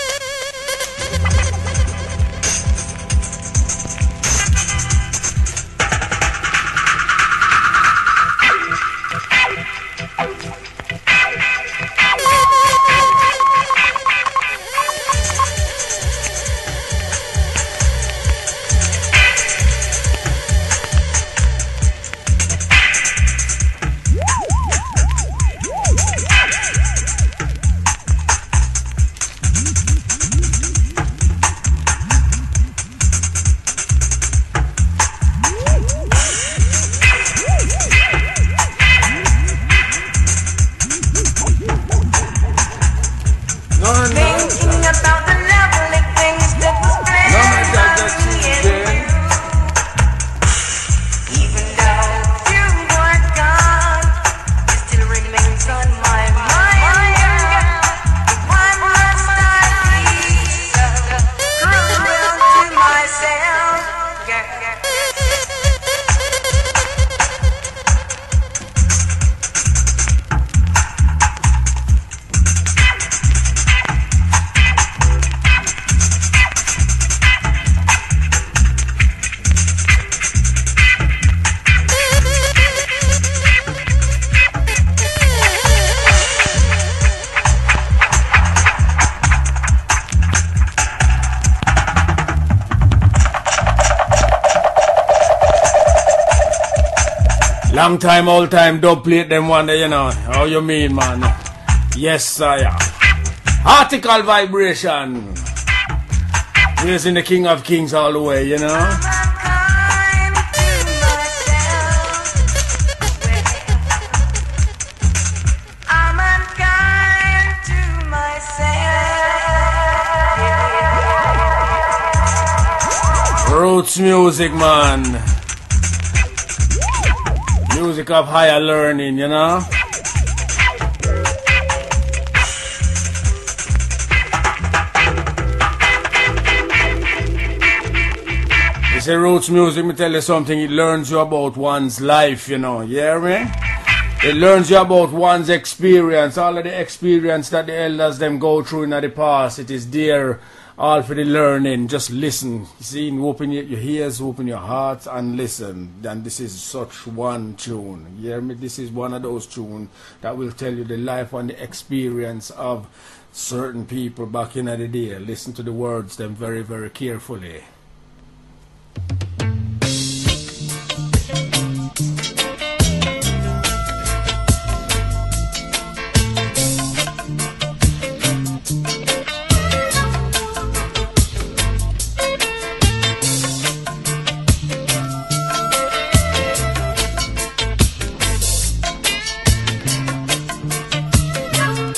Long time, old time, don't plate them one day, you know. How you mean, man? Yes, sire. Article vibration. Raising the King of Kings all the way, you know. Roots music, man. Music of higher learning, you know. You see, roots music, me tell you something, it learns you about one's life, you know. You hear me? It learns you about one's experience, all of the experience that the elders them go through in the past. It is there, all for the learning. Just listen. You see, open your, your ears, open your heart, and listen. And this is such one tune. You hear me? This is one of those tunes that will tell you the life and the experience of certain people back in the day. Listen to the words them very, very carefully.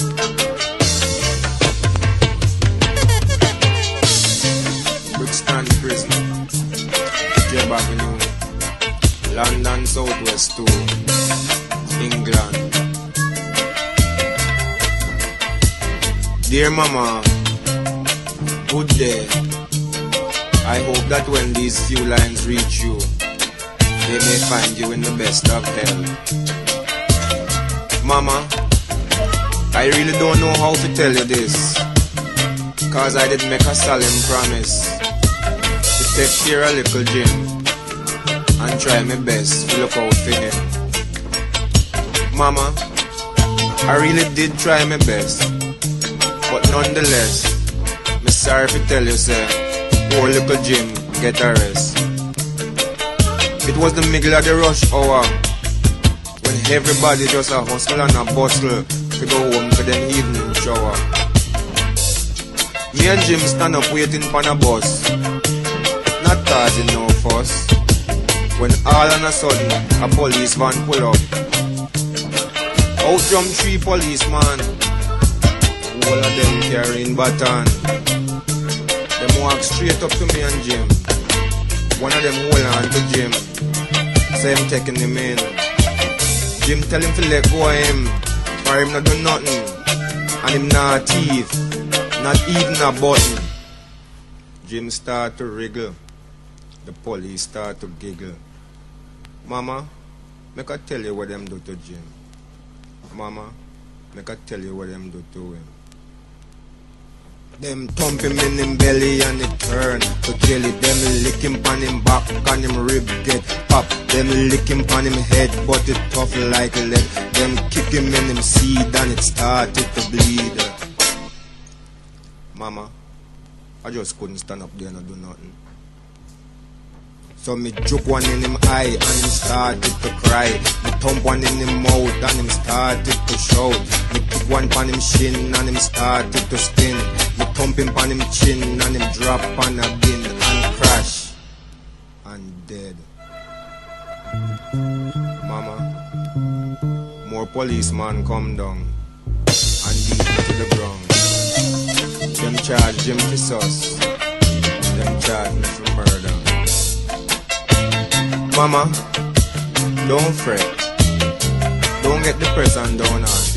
Brixton. Wales to England. Dear Mama, good day. I hope that when these few lines reach you, they may find you in the best of health. Mama, I really don't know how to tell you this, cause I did make a solemn promise to take care of little Jim and try my best to look out for him. Mama, I really did try my best, but nonetheless, me sorry to tell you, sir, poor little Jim get a rest. It was the middle of the rush hour, when everybody just a hustle and a bustle to go home for them evening shower. Me and Jim stand up waiting for the bus, not causing no fuss, when all on a sudden a police van pull up. Out from three policemen, all of them carrying baton. Them walk straight up to me and Jim. One of them hold on to Jim, say him taking him in. Jim tell him to let go of him, or him not do nothing, and him not teeth, not even a button. Jim start to wriggle, the police start to giggle. Mama, make I tell you what them do to Jim. Mama, make I tell you what them do to him. Them thump him in him belly and it turn to jelly. Them lick him on him back and him rib get pop. Them lick him on him head but it tough like lead. Them kick him in him seed and it started to bleed. Mama, I just couldn't stand up there and do nothing. So me juke one in him eye and him started to cry. Me thump one in him mouth and him started to shout. Me kick one pan him shin and him started to spin. Me thump him pan him chin and him drop on a bin and crash and dead. Mama, more policemen come down and beat him to the ground. Them charge Jim for sus. Them charge me for murder. Mama, don't fret. Don't get depressed and down on.